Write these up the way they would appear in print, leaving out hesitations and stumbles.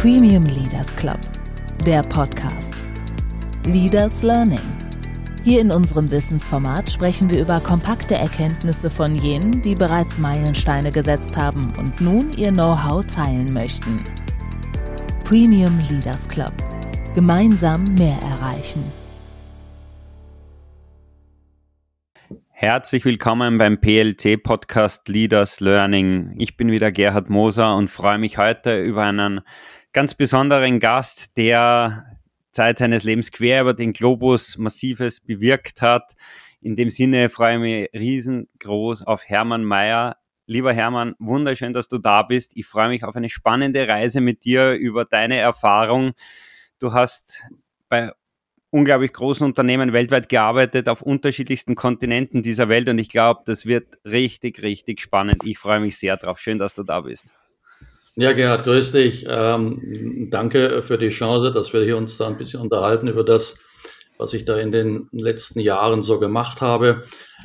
Premium Leaders Club, der Podcast. Leaders Learning. Hier in unserem Wissensformat sprechen wir über kompakte Erkenntnisse von jenen, die bereits Meilensteine gesetzt haben und nun ihr Know-how teilen möchten. Premium Leaders Club. Gemeinsam mehr erreichen. Herzlich willkommen beim PLT-Podcast Leaders Learning. Ich bin wieder Gerhard Moser und freue mich heute über einen ganz besonderen Gast, der Zeit seines Lebens quer über den Globus Massives bewirkt hat. In dem Sinne freue ich mich riesengroß auf Hermann Mayer. Lieber Hermann, wunderschön, dass du da bist. Ich freue mich auf eine spannende Reise mit dir über deine Erfahrung. Du hast bei unglaublich großen Unternehmen weltweit gearbeitet, auf unterschiedlichsten Kontinenten dieser Welt, und ich glaube, das wird richtig, richtig spannend. Ich freue mich sehr drauf. Schön, dass du da bist. Ja, Gerhard, grüß dich. Danke für die Chance, dass wir hier uns da ein bisschen unterhalten über das, was ich da in den letzten Jahren so gemacht habe.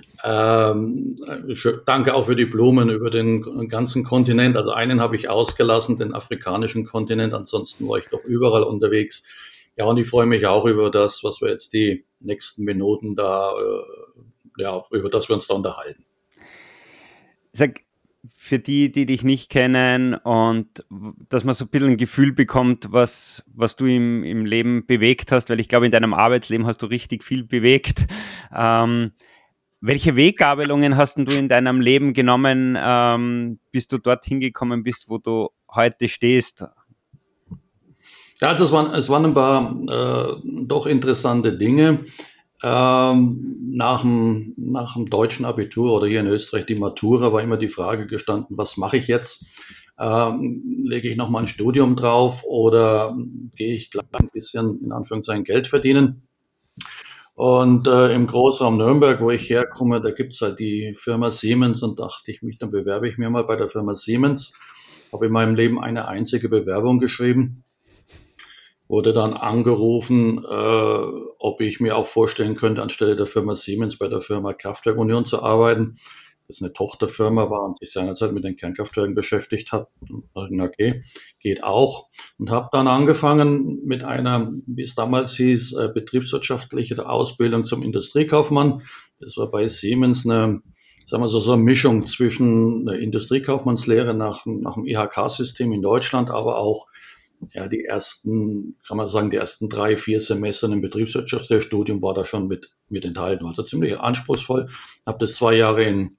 Danke auch für die Blumen über den ganzen Kontinent. Also einen habe ich ausgelassen, den afrikanischen Kontinent. Ansonsten war ich doch überall unterwegs. Ja, und ich freue mich auch über das, was wir jetzt die nächsten Minuten da, über das wir uns da unterhalten. Sag, für die dich nicht kennen, und dass man so ein bisschen ein Gefühl bekommt, was du im Leben bewegt hast, weil ich glaube, in deinem Arbeitsleben hast du richtig viel bewegt. Welche Weggabelungen hast du in deinem Leben genommen, bis du dorthin gekommen bist, wo du heute stehst? Ja, also es waren ein paar doch interessante Dinge. Nach dem deutschen Abitur oder hier in Österreich die Matura war immer die Frage gestanden, was mache ich jetzt? Lege ich nochmal ein Studium drauf oder gehe ich gleich ein bisschen in Anführungszeichen Geld verdienen? Und im Großraum Nürnberg, wo ich herkomme, da gibt's halt die Firma Siemens, und dachte ich mich, dann bewerbe ich mir mal bei der Firma Siemens. Habe in meinem Leben eine einzige Bewerbung geschrieben. Wurde dann angerufen, ob ich mir auch vorstellen könnte, anstelle der Firma Siemens bei der Firma Kraftwerk Union zu arbeiten. Das eine Tochterfirma war und sich seinerzeit mit den Kernkraftwerken beschäftigt hat. Okay, geht auch. Und habe dann angefangen mit einer, wie es damals hieß, betriebswirtschaftliche Ausbildung zum Industriekaufmann. Das war bei Siemens eine, sagen wir so eine Mischung zwischen einer Industriekaufmannslehre nach dem IHK-System in Deutschland, aber auch die ersten 3-4 Semester im Betriebswirtschaftslehrstudium war da schon mit enthalten. Also ziemlich anspruchsvoll. Habe das 2 Jahre in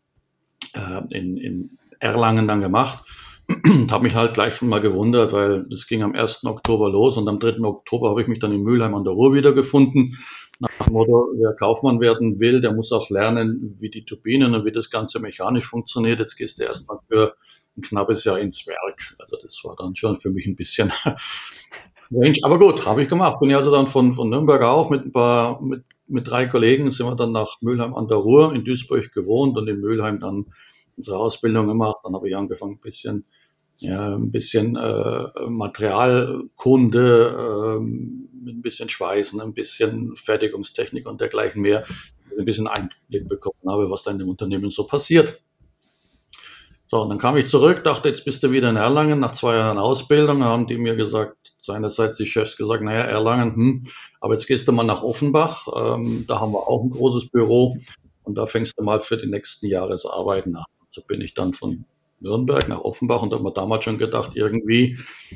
Erlangen dann gemacht und habe mich halt gleich mal gewundert, weil das ging am 1. Oktober los und am 3. Oktober habe ich mich dann in Mülheim an der Ruhr wiedergefunden. Nach dem Motto, wer Kaufmann werden will, der muss auch lernen, wie die Turbinen und wie das Ganze mechanisch funktioniert. Jetzt gehst du erstmal für ein knappes Jahr ins Werk. Also das war dann schon für mich ein bisschen strange. Aber gut, habe ich gemacht. Bin ja also dann von Nürnberg auf mit 3 Kollegen sind wir dann nach Mülheim an der Ruhr, in Duisburg gewohnt und in Mülheim dann unsere Ausbildung gemacht. Dann habe ich angefangen ein bisschen Materialkunde, mit ein bisschen Schweißen, ein bisschen Fertigungstechnik und dergleichen mehr, ein bisschen Einblick bekommen habe, was da in dem Unternehmen so passiert. So, und dann kam ich zurück, dachte, jetzt bist du wieder in Erlangen. Nach 2 Jahren Ausbildung haben die mir gesagt, seinerseits die Chefs gesagt, naja, Erlangen, aber jetzt gehst du mal nach Offenbach. Da haben wir auch ein großes Büro und da fängst du mal für die nächsten Jahresarbeiten an. So bin ich dann von Nürnberg nach Offenbach und da haben wir damals schon gedacht, irgendwie,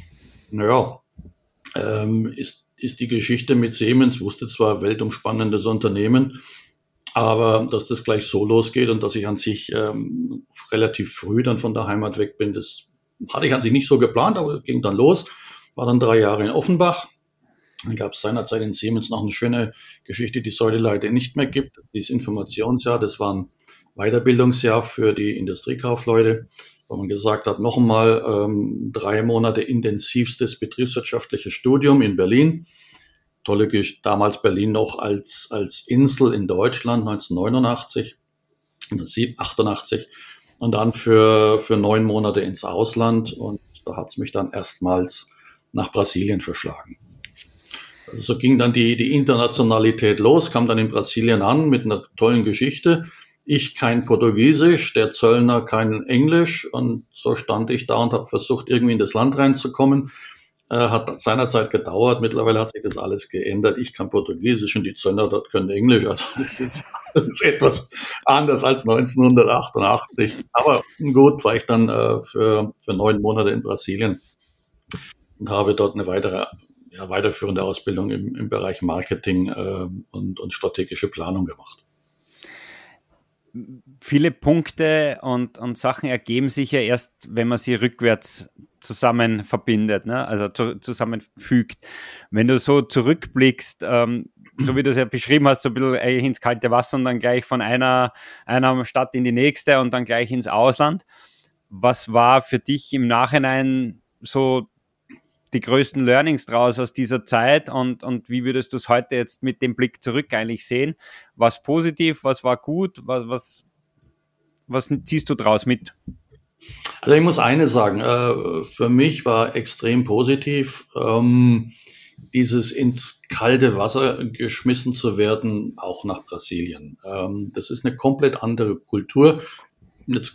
ist die Geschichte mit Siemens, wusste zwar weltumspannendes Unternehmen, aber dass das gleich so losgeht und dass ich an sich relativ früh dann von der Heimat weg bin, das hatte ich an sich nicht so geplant, aber es ging dann los. War dann 3 Jahre in Offenbach. Dann gab es seinerzeit in Siemens noch eine schöne Geschichte, die es heute leider nicht mehr gibt. Dieses Informationsjahr, das war ein Weiterbildungsjahr für die Industriekaufleute, wo man gesagt hat, noch einmal 3 Monate intensivstes betriebswirtschaftliches Studium in Berlin. Tolle Geschichte, damals Berlin noch als Insel in Deutschland, 1989, 1988, und dann für 9 Monate ins Ausland, und da hat es mich dann erstmals nach Brasilien verschlagen. Also so ging dann die Internationalität los, kam dann in Brasilien an mit einer tollen Geschichte. Ich kein Portugiesisch, der Zöllner kein Englisch, und so stand ich da und habe versucht, irgendwie in das Land reinzukommen. hat seinerzeit gedauert. Mittlerweile hat sich das alles geändert. Ich kann Portugiesisch und die Zöllner dort können Englisch. Also das ist etwas anders als 1988. Aber gut, war ich dann für 9 Monate in Brasilien und habe dort eine weiterführende Ausbildung im Bereich Marketing und strategische Planung gemacht. Viele Punkte und Sachen ergeben sich ja erst, wenn man sie rückwärts zusammen verbindet, ne? Also zusammenfügt. Wenn du so zurückblickst, so wie du es ja beschrieben hast, so ein bisschen ins kalte Wasser und dann gleich von einer Stadt in die nächste und dann gleich ins Ausland. Was war für dich im Nachhinein so die größten Learnings draus aus dieser Zeit und wie würdest du es heute jetzt mit dem Blick zurück eigentlich sehen? Was positiv, was war gut, was ziehst du draus mit? Also ich muss eines sagen, für mich war extrem positiv, dieses ins kalte Wasser geschmissen zu werden, auch nach Brasilien. Das ist eine komplett andere Kultur. Jetzt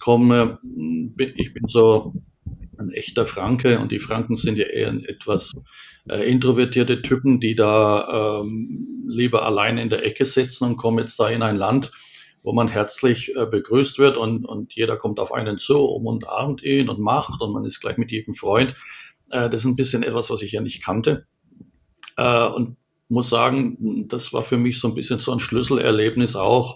ich bin so ein echter Franke und die Franken sind ja eher etwas introvertierte Typen, die da lieber allein in der Ecke sitzen und kommen jetzt da in ein Land, wo man herzlich begrüßt wird und jeder kommt auf einen zu, umarmt ihn und macht und man ist gleich mit jedem Freund. Das ist ein bisschen etwas, was ich ja nicht kannte und muss sagen, das war für mich so ein bisschen so ein Schlüsselerlebnis auch,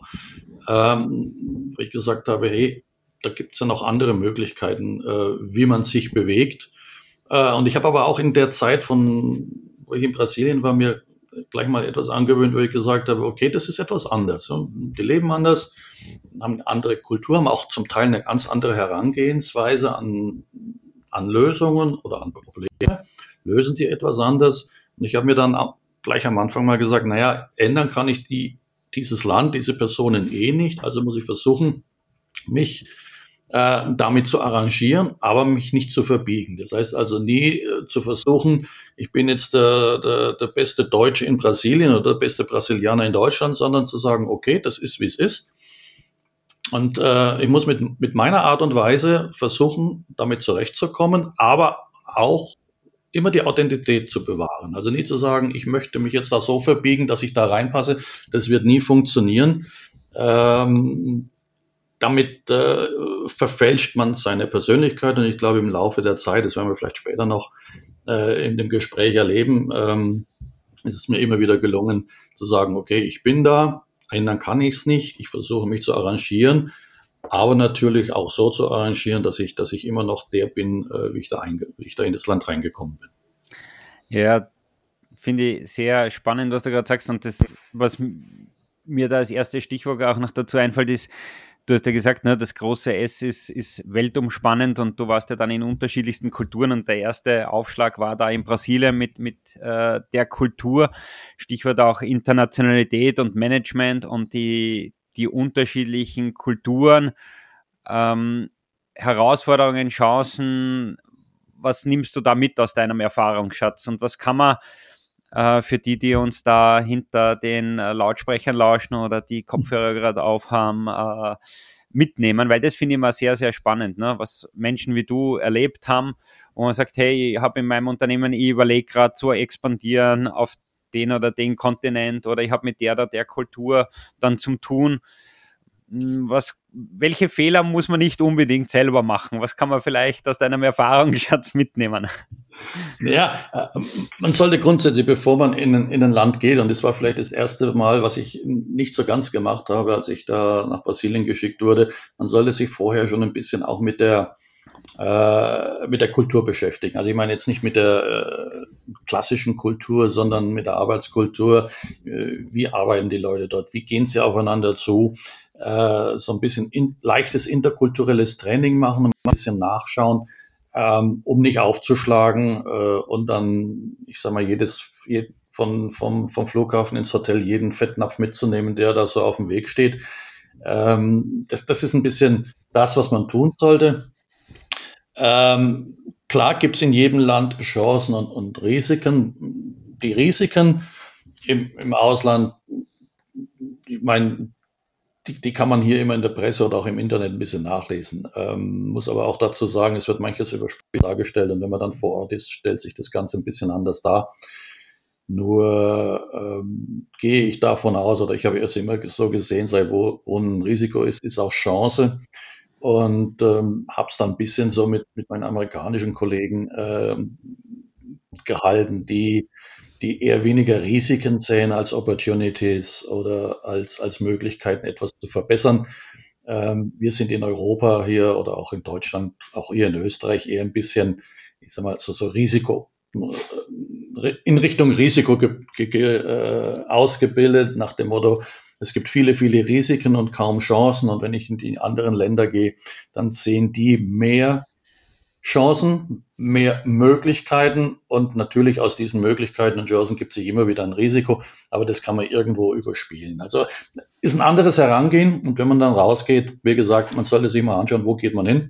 wo ich gesagt habe, hey, da gibt es ja noch andere Möglichkeiten, wie man sich bewegt. Und ich habe aber auch in der Zeit, wo ich in Brasilien war, mir gleich mal etwas angewöhnt, wo ich gesagt habe, okay, das ist etwas anders. Die leben anders, haben eine andere Kultur, haben auch zum Teil eine ganz andere Herangehensweise an Lösungen oder an Probleme, lösen die etwas anders. Und ich habe mir dann gleich am Anfang mal gesagt, naja, ändern kann ich dieses Land, diese Personen nicht, also muss ich versuchen, mich damit zu arrangieren, aber mich nicht zu verbiegen. Das heißt also nie zu versuchen, ich bin jetzt der beste Deutsche in Brasilien oder der beste Brasilianer in Deutschland, sondern zu sagen, okay, das ist, wie es ist. Und ich muss mit meiner Art und Weise versuchen, damit zurechtzukommen, aber auch immer die Authentität zu bewahren. Also nie zu sagen, ich möchte mich jetzt da so verbiegen, dass ich da reinpasse. Das wird nie funktionieren. Damit verfälscht man seine Persönlichkeit und ich glaube im Laufe der Zeit, das werden wir vielleicht später noch in dem Gespräch erleben, ist es mir immer wieder gelungen zu sagen, okay, ich bin da, ändern kann ich es nicht, ich versuche mich zu arrangieren, aber natürlich auch so zu arrangieren, dass ich immer noch der bin, wie ich da in das Land reingekommen bin. Ja, finde ich sehr spannend, was du gerade sagst und das, was mir da als erstes Stichwort auch noch dazu einfällt, ist, du hast ja gesagt, ne, das große S ist weltumspannend und du warst ja dann in unterschiedlichsten Kulturen und der erste Aufschlag war da in Brasilien mit der Kultur, Stichwort auch Internationalität und Management und die unterschiedlichen Kulturen, Herausforderungen, Chancen, was nimmst du da mit aus deinem Erfahrungsschatz und was kann man für die uns da hinter den Lautsprechern lauschen oder die Kopfhörer gerade aufhaben, mitnehmen, weil das finde ich immer sehr, sehr spannend, ne? Was Menschen wie du erlebt haben, wo man sagt, hey, ich habe in meinem Unternehmen, ich überlege gerade zu expandieren auf den oder den Kontinent oder ich habe mit der oder der Kultur dann zum Tun. Welche Fehler muss man nicht unbedingt selber machen? Was kann man vielleicht aus deinem Erfahrungsschatz mitnehmen? Ja, man sollte grundsätzlich, bevor man in ein Land geht, und das war vielleicht das erste Mal, was ich nicht so ganz gemacht habe, als ich da nach Brasilien geschickt wurde, man sollte sich vorher schon ein bisschen auch mit der Kultur beschäftigen. Also ich meine jetzt nicht mit der klassischen Kultur, sondern mit der Arbeitskultur. Wie arbeiten die Leute dort? Wie gehen sie aufeinander zu? So ein bisschen leichtes interkulturelles Training machen, ein bisschen nachschauen, um nicht aufzuschlagen und dann, ich sag mal, vom Flughafen ins Hotel jeden Fettnapf mitzunehmen, der da so auf dem Weg steht. Das ist ein bisschen das, was man tun sollte. Klar gibt es in jedem Land Chancen und Risiken. Die Risiken im Ausland, ich meine, die kann man hier immer in der Presse oder auch im Internet ein bisschen nachlesen. Muss aber auch dazu sagen, es wird manches überspitzt dargestellt und wenn man dann vor Ort ist, stellt sich das Ganze ein bisschen anders dar. Nur gehe ich davon aus, oder ich habe es immer so gesehen, sei wo ein Risiko ist, ist auch Chance. Und habe es dann ein bisschen so mit meinen amerikanischen Kollegen gehalten, die eher weniger Risiken sehen als Opportunities oder als Möglichkeiten, etwas zu verbessern. Wir sind in Europa hier oder auch in Deutschland, auch hier in Österreich eher ein bisschen, ich sag mal, so Risiko, in Richtung Risiko ausgebildet, nach dem Motto, es gibt viele, viele Risiken und kaum Chancen. Und wenn ich in die anderen Länder gehe, dann sehen die mehr Chancen, mehr Möglichkeiten und natürlich aus diesen Möglichkeiten und Chancen gibt sich immer wieder ein Risiko, aber das kann man irgendwo überspielen. Also ist ein anderes Herangehen und wenn man dann rausgeht, wie gesagt, man sollte sich mal anschauen, wo geht man hin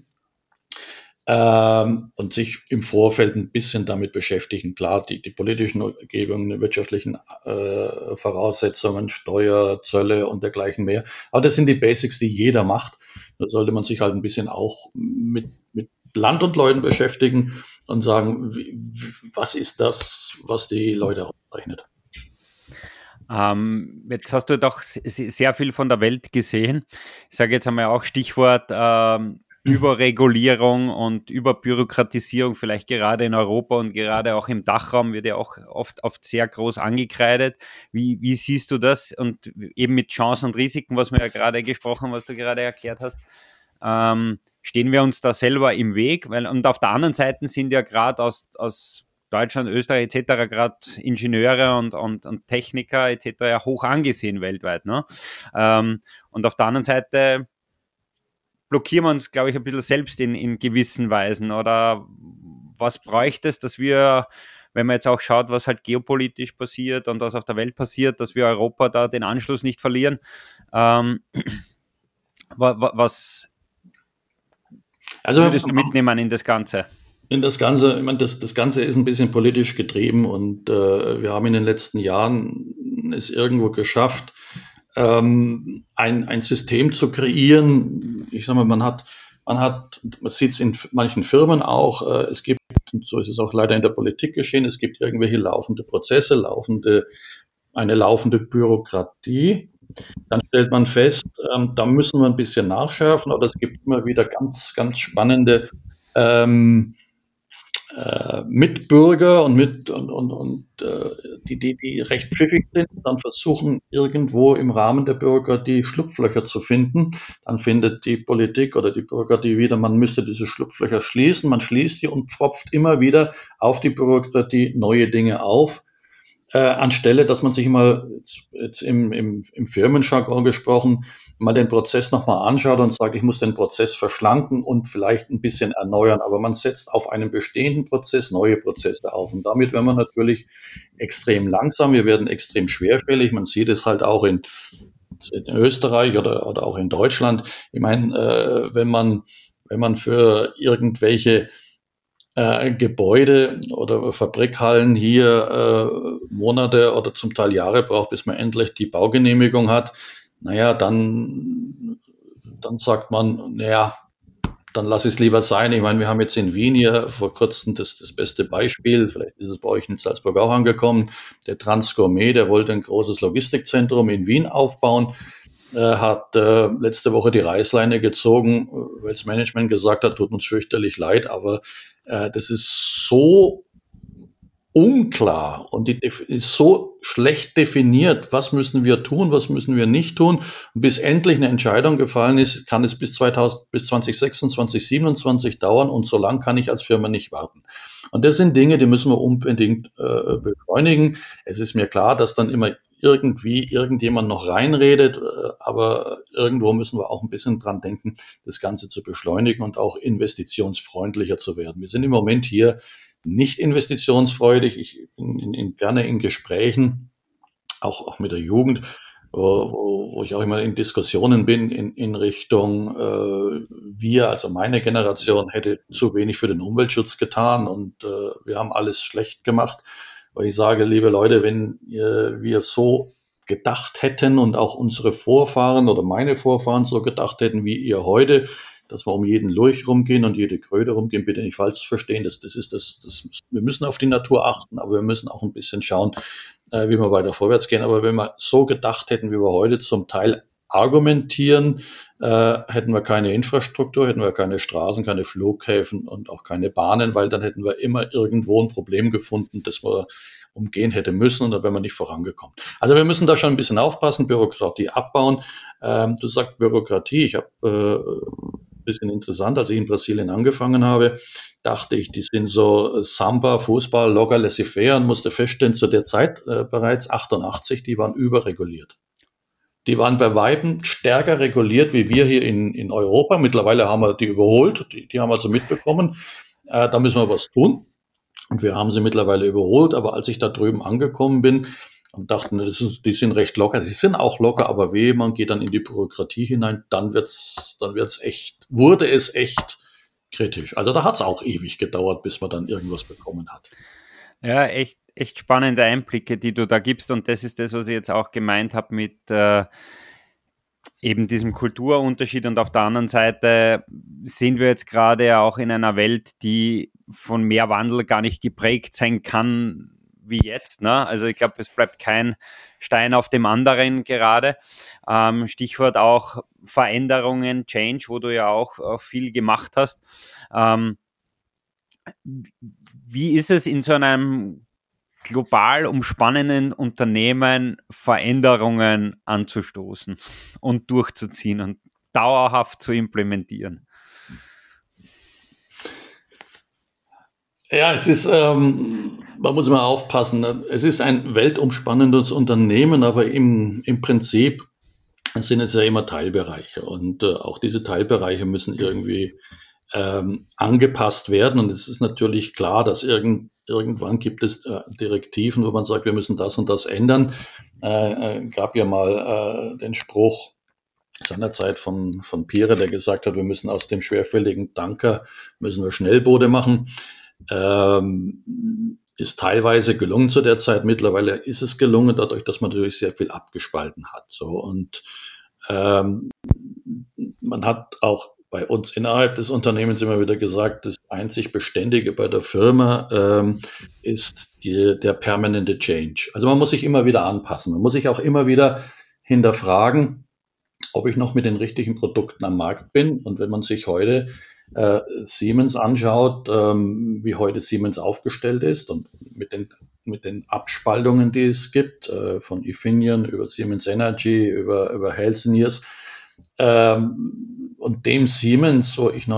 und sich im Vorfeld ein bisschen damit beschäftigen. Klar, die politischen Umgebungen, die wirtschaftlichen Voraussetzungen, Steuer, Zölle und dergleichen mehr. Aber das sind die Basics, die jeder macht. Da sollte man sich halt ein bisschen auch mit Land und Leuten beschäftigen und sagen, was ist das, was die Leute auszeichnet. Jetzt hast du doch sehr viel von der Welt gesehen. Ich sage jetzt einmal auch Stichwort Überregulierung und Überbürokratisierung, vielleicht gerade in Europa und gerade auch im Dachraum wird ja auch oft sehr groß angekreidet. Wie siehst du das? Und eben mit Chancen und Risiken, was wir ja gerade gesprochen haben, was du gerade erklärt hast, stehen wir uns da selber im Weg? Und auf der anderen Seite sind ja gerade aus Deutschland, Österreich etc. gerade Ingenieure und Techniker etc. ja hoch angesehen weltweit. Ne? Und auf der anderen Seite blockieren wir uns, glaube ich, ein bisschen selbst in gewissen Weisen. Oder was bräuchte es, dass wir, wenn man jetzt auch schaut, was halt geopolitisch passiert und was auf der Welt passiert, dass wir Europa da den Anschluss nicht verlieren? Was würdest du mitnehmen in das Ganze? In das Ganze, ich meine, das Ganze ist ein bisschen politisch getrieben und wir haben in den letzten Jahren es irgendwo geschafft, ein System zu kreieren. Ich sage mal, man sieht es in manchen Firmen auch, es gibt, und so ist es auch leider in der Politik geschehen, es gibt irgendwelche laufende Prozesse, eine laufende Bürokratie. Dann stellt man fest, da müssen wir ein bisschen nachschärfen, aber es gibt immer wieder ganz, ganz spannende Mitbürger und die recht pfiffig sind, dann versuchen irgendwo im Rahmen der Bürokratie Schlupflöcher zu finden. Dann findet die Politik oder die Bürokratie wieder, man müsste diese Schlupflöcher schließen. Man schließt die und pfropft immer wieder auf die Bürokratie neue Dinge auf. Anstelle, dass man sich mal jetzt im Firmenjargon gesprochen mal den Prozess nochmal anschaut und sagt, ich muss den Prozess verschlanken und vielleicht ein bisschen erneuern. Aber man setzt auf einem bestehenden Prozess neue Prozesse auf. Und damit werden wir natürlich extrem langsam. Wir werden extrem schwerfällig. Man sieht es halt auch in Österreich oder auch in Deutschland. Ich meine, wenn man für irgendwelche Gebäude oder Fabrikhallen hier Monate oder zum Teil Jahre braucht, bis man endlich die Baugenehmigung hat, naja, dann sagt man, naja, dann lass es lieber sein. Ich meine, wir haben jetzt in Wien hier vor kurzem das beste Beispiel, vielleicht ist es bei euch in Salzburg auch angekommen, der Transgourmet, der wollte ein großes Logistikzentrum in Wien aufbauen, hat letzte Woche die Reißleine gezogen, weil das Management gesagt hat, tut uns fürchterlich leid, aber das ist so unklar und die ist so schlecht definiert, was müssen wir tun, was müssen wir nicht tun. Und bis endlich eine Entscheidung gefallen ist, kann es bis 2026, 2027 dauern und so lang kann ich als Firma nicht warten. Und das sind Dinge, die müssen wir unbedingt beschleunigen. Es ist mir klar, dass dann immer irgendjemand noch reinredet, aber irgendwo müssen wir auch ein bisschen dran denken, das Ganze zu beschleunigen und auch investitionsfreundlicher zu werden. Wir sind im Moment hier nicht investitionsfreudig. Ich bin gerne in Gesprächen, auch mit der Jugend, wo ich auch immer in Diskussionen bin in Richtung, also meine Generation hätte zu wenig für den Umweltschutz getan und wir haben alles schlecht gemacht. Weil ich sage, liebe Leute, wenn wir so gedacht hätten und auch unsere Vorfahren oder meine Vorfahren so gedacht hätten wie ihr heute, dass wir um jeden Lurch rumgehen und jede Kröte rumgehen, bitte nicht falsch verstehen. Wir müssen auf die Natur achten, aber wir müssen auch ein bisschen schauen, wie wir weiter vorwärts gehen. Aber wenn wir so gedacht hätten, wie wir heute zum Teil argumentieren, hätten wir keine Infrastruktur, hätten wir keine Straßen, keine Flughäfen und auch keine Bahnen, weil dann hätten wir immer irgendwo ein Problem gefunden, das wir umgehen hätte müssen und dann wären wir nicht vorangekommen. Also wir müssen da schon ein bisschen aufpassen, Bürokratie abbauen. Du sagst Bürokratie, ich habe ein bisschen interessant, als ich in Brasilien angefangen habe, dachte ich, die sind so Samba, Fußball, locker, laissez-faire und musste feststellen, zu der Zeit bereits 88, die waren überreguliert. Die waren bei Weitem stärker reguliert wie wir hier in Europa. Mittlerweile haben wir die überholt, die haben also mitbekommen, da müssen wir was tun. Und wir haben sie mittlerweile überholt, aber als ich da drüben angekommen bin und dachte, die sind recht locker, sie sind auch locker, aber wehe, man geht dann in die Bürokratie hinein, wurde es echt kritisch. Also da hat es auch ewig gedauert, bis man dann irgendwas bekommen hat. Ja, echt spannende Einblicke, die du da gibst, und das ist das, was ich jetzt auch gemeint habe mit eben diesem Kulturunterschied, und auf der anderen Seite sind wir jetzt gerade auch in einer Welt, die von mehr Wandel gar nicht geprägt sein kann wie jetzt, ne? Also ich glaube, es bleibt kein Stein auf dem anderen gerade. Stichwort auch Veränderungen, Change, wo du ja auch viel gemacht hast. Wie ist es in so einem global umspannenden Unternehmen, Veränderungen anzustoßen und durchzuziehen und dauerhaft zu implementieren? Ja, man muss immer aufpassen. Es ist ein weltumspannendes Unternehmen, aber im Prinzip sind es ja immer Teilbereiche, und auch diese Teilbereiche müssen irgendwie angepasst werden, und es ist natürlich klar, dass irgendwann gibt es Direktiven, wo man sagt, wir müssen das und das ändern. Gab ja mal den Spruch seinerzeit von Piere, der gesagt hat, wir müssen aus dem schwerfälligen Tanker müssen wir Schnellboote machen. Ist teilweise gelungen zu der Zeit. Mittlerweile ist es gelungen, dadurch, dass man natürlich sehr viel abgespalten hat. So, und man hat auch bei uns innerhalb des Unternehmens immer wieder gesagt, das einzig Beständige bei der Firma ist der permanente Change. Also man muss sich immer wieder anpassen. Man muss sich auch immer wieder hinterfragen, ob ich noch mit den richtigen Produkten am Markt bin. Und wenn man sich heute Siemens anschaut, wie heute Siemens aufgestellt ist und mit den Abspaltungen, die es gibt, von Infineon über Siemens Energy, über Healthineers, und dem Siemens, wo ich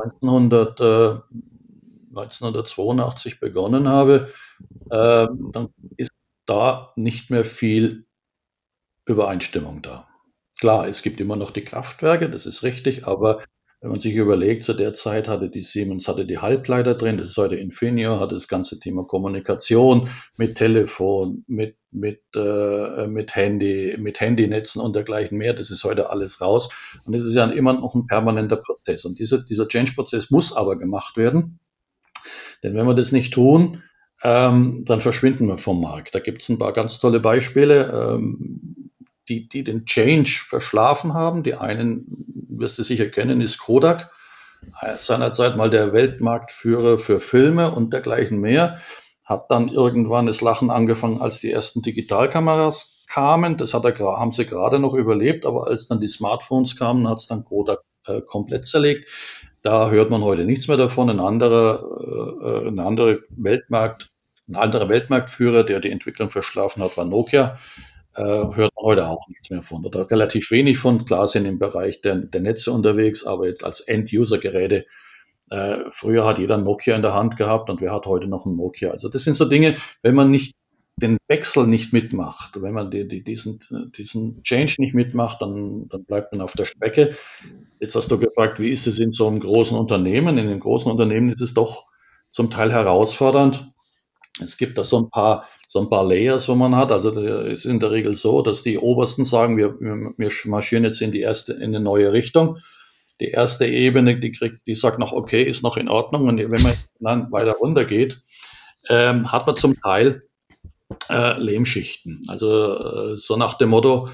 1982 begonnen habe, dann ist da nicht mehr viel Übereinstimmung da. Klar, es gibt immer noch die Kraftwerke, das ist richtig, aber wenn man sich überlegt, zu der Zeit hatte die Siemens die Halbleiter drin, das ist heute Infineon, hatte das ganze Thema Kommunikation mit Telefon, mit Handy, mit Handynetzen und dergleichen mehr, das ist heute alles raus, und es ist ja immer noch ein permanenter Prozess, und dieser Change-Prozess muss aber gemacht werden, denn wenn wir das nicht tun, dann verschwinden wir vom Markt. Da gibt es ein paar ganz tolle Beispiele, die den Change verschlafen haben. Die einen, wirst du sicher kennen, ist Kodak, seinerzeit mal der Weltmarktführer für Filme und dergleichen mehr, hat dann irgendwann das Lachen angefangen, als die ersten Digitalkameras kamen. Das haben sie gerade noch überlebt, aber als dann die Smartphones kamen, hat es dann Kodak komplett zerlegt. Da hört man heute nichts mehr davon. Ein anderer Weltmarktführer, der die Entwicklung verschlafen hat, war Nokia. Hört man heute auch nichts mehr von, oder relativ wenig von. Klar sind im Bereich der Netze unterwegs, aber jetzt als End-User-Geräte, früher hat jeder ein Nokia in der Hand gehabt, und wer hat heute noch ein Nokia? Also das sind so Dinge, wenn man nicht den Wechsel nicht mitmacht, wenn man diesen Change nicht mitmacht, dann bleibt man auf der Strecke. Jetzt hast du gefragt, wie ist es in so einem großen Unternehmen? In einem großen Unternehmen ist es doch zum Teil herausfordernd. Es gibt da so ein paar Layers, wo man hat. Also es ist in der Regel so, dass die Obersten sagen, wir marschieren jetzt in eine neue Richtung. Die erste Ebene, die sagt noch, okay, ist noch in Ordnung. Und wenn man dann weiter runter geht, hat man zum Teil Lehmschichten. Also so nach dem Motto,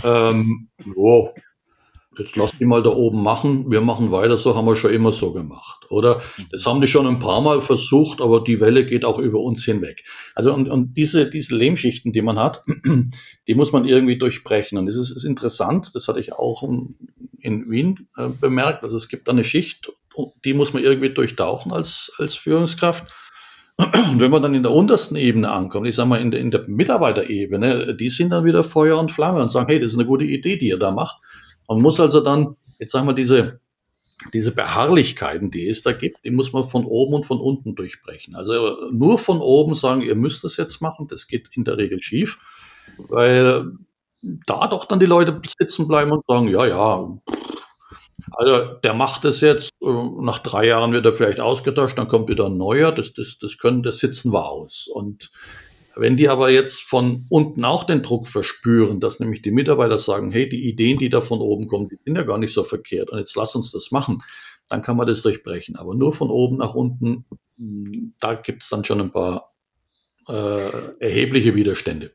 jetzt lass die mal da oben machen, wir machen weiter, so haben wir schon immer so gemacht. Oder das haben die schon ein paar Mal versucht, aber die Welle geht auch über uns hinweg. Also und diese Lehmschichten, die man hat, die muss man irgendwie durchbrechen. Und das ist interessant, das hatte ich auch in Wien bemerkt. Also es gibt da eine Schicht, die muss man irgendwie durchtauchen als Führungskraft. Und wenn man dann in der untersten Ebene ankommt, ich sage mal in der Mitarbeiterebene, die sind dann wieder Feuer und Flamme und sagen, hey, das ist eine gute Idee, die ihr da macht. Man muss also dann, jetzt sagen wir, diese Beharrlichkeiten, die es da gibt, die muss man von oben und von unten durchbrechen. Also nur von oben sagen, ihr müsst das jetzt machen, das geht in der Regel schief, weil da doch dann die Leute sitzen bleiben und sagen, ja, also der macht das jetzt, nach 3 Jahren wird er vielleicht ausgetauscht, dann kommt wieder ein neuer, das sitzen wir aus. Und wenn die aber jetzt von unten auch den Druck verspüren, dass nämlich die Mitarbeiter sagen, hey, die Ideen, die da von oben kommen, die sind ja gar nicht so verkehrt und jetzt lass uns das machen, dann kann man das durchbrechen. Aber nur von oben nach unten, da gibt es dann schon ein paar erhebliche Widerstände.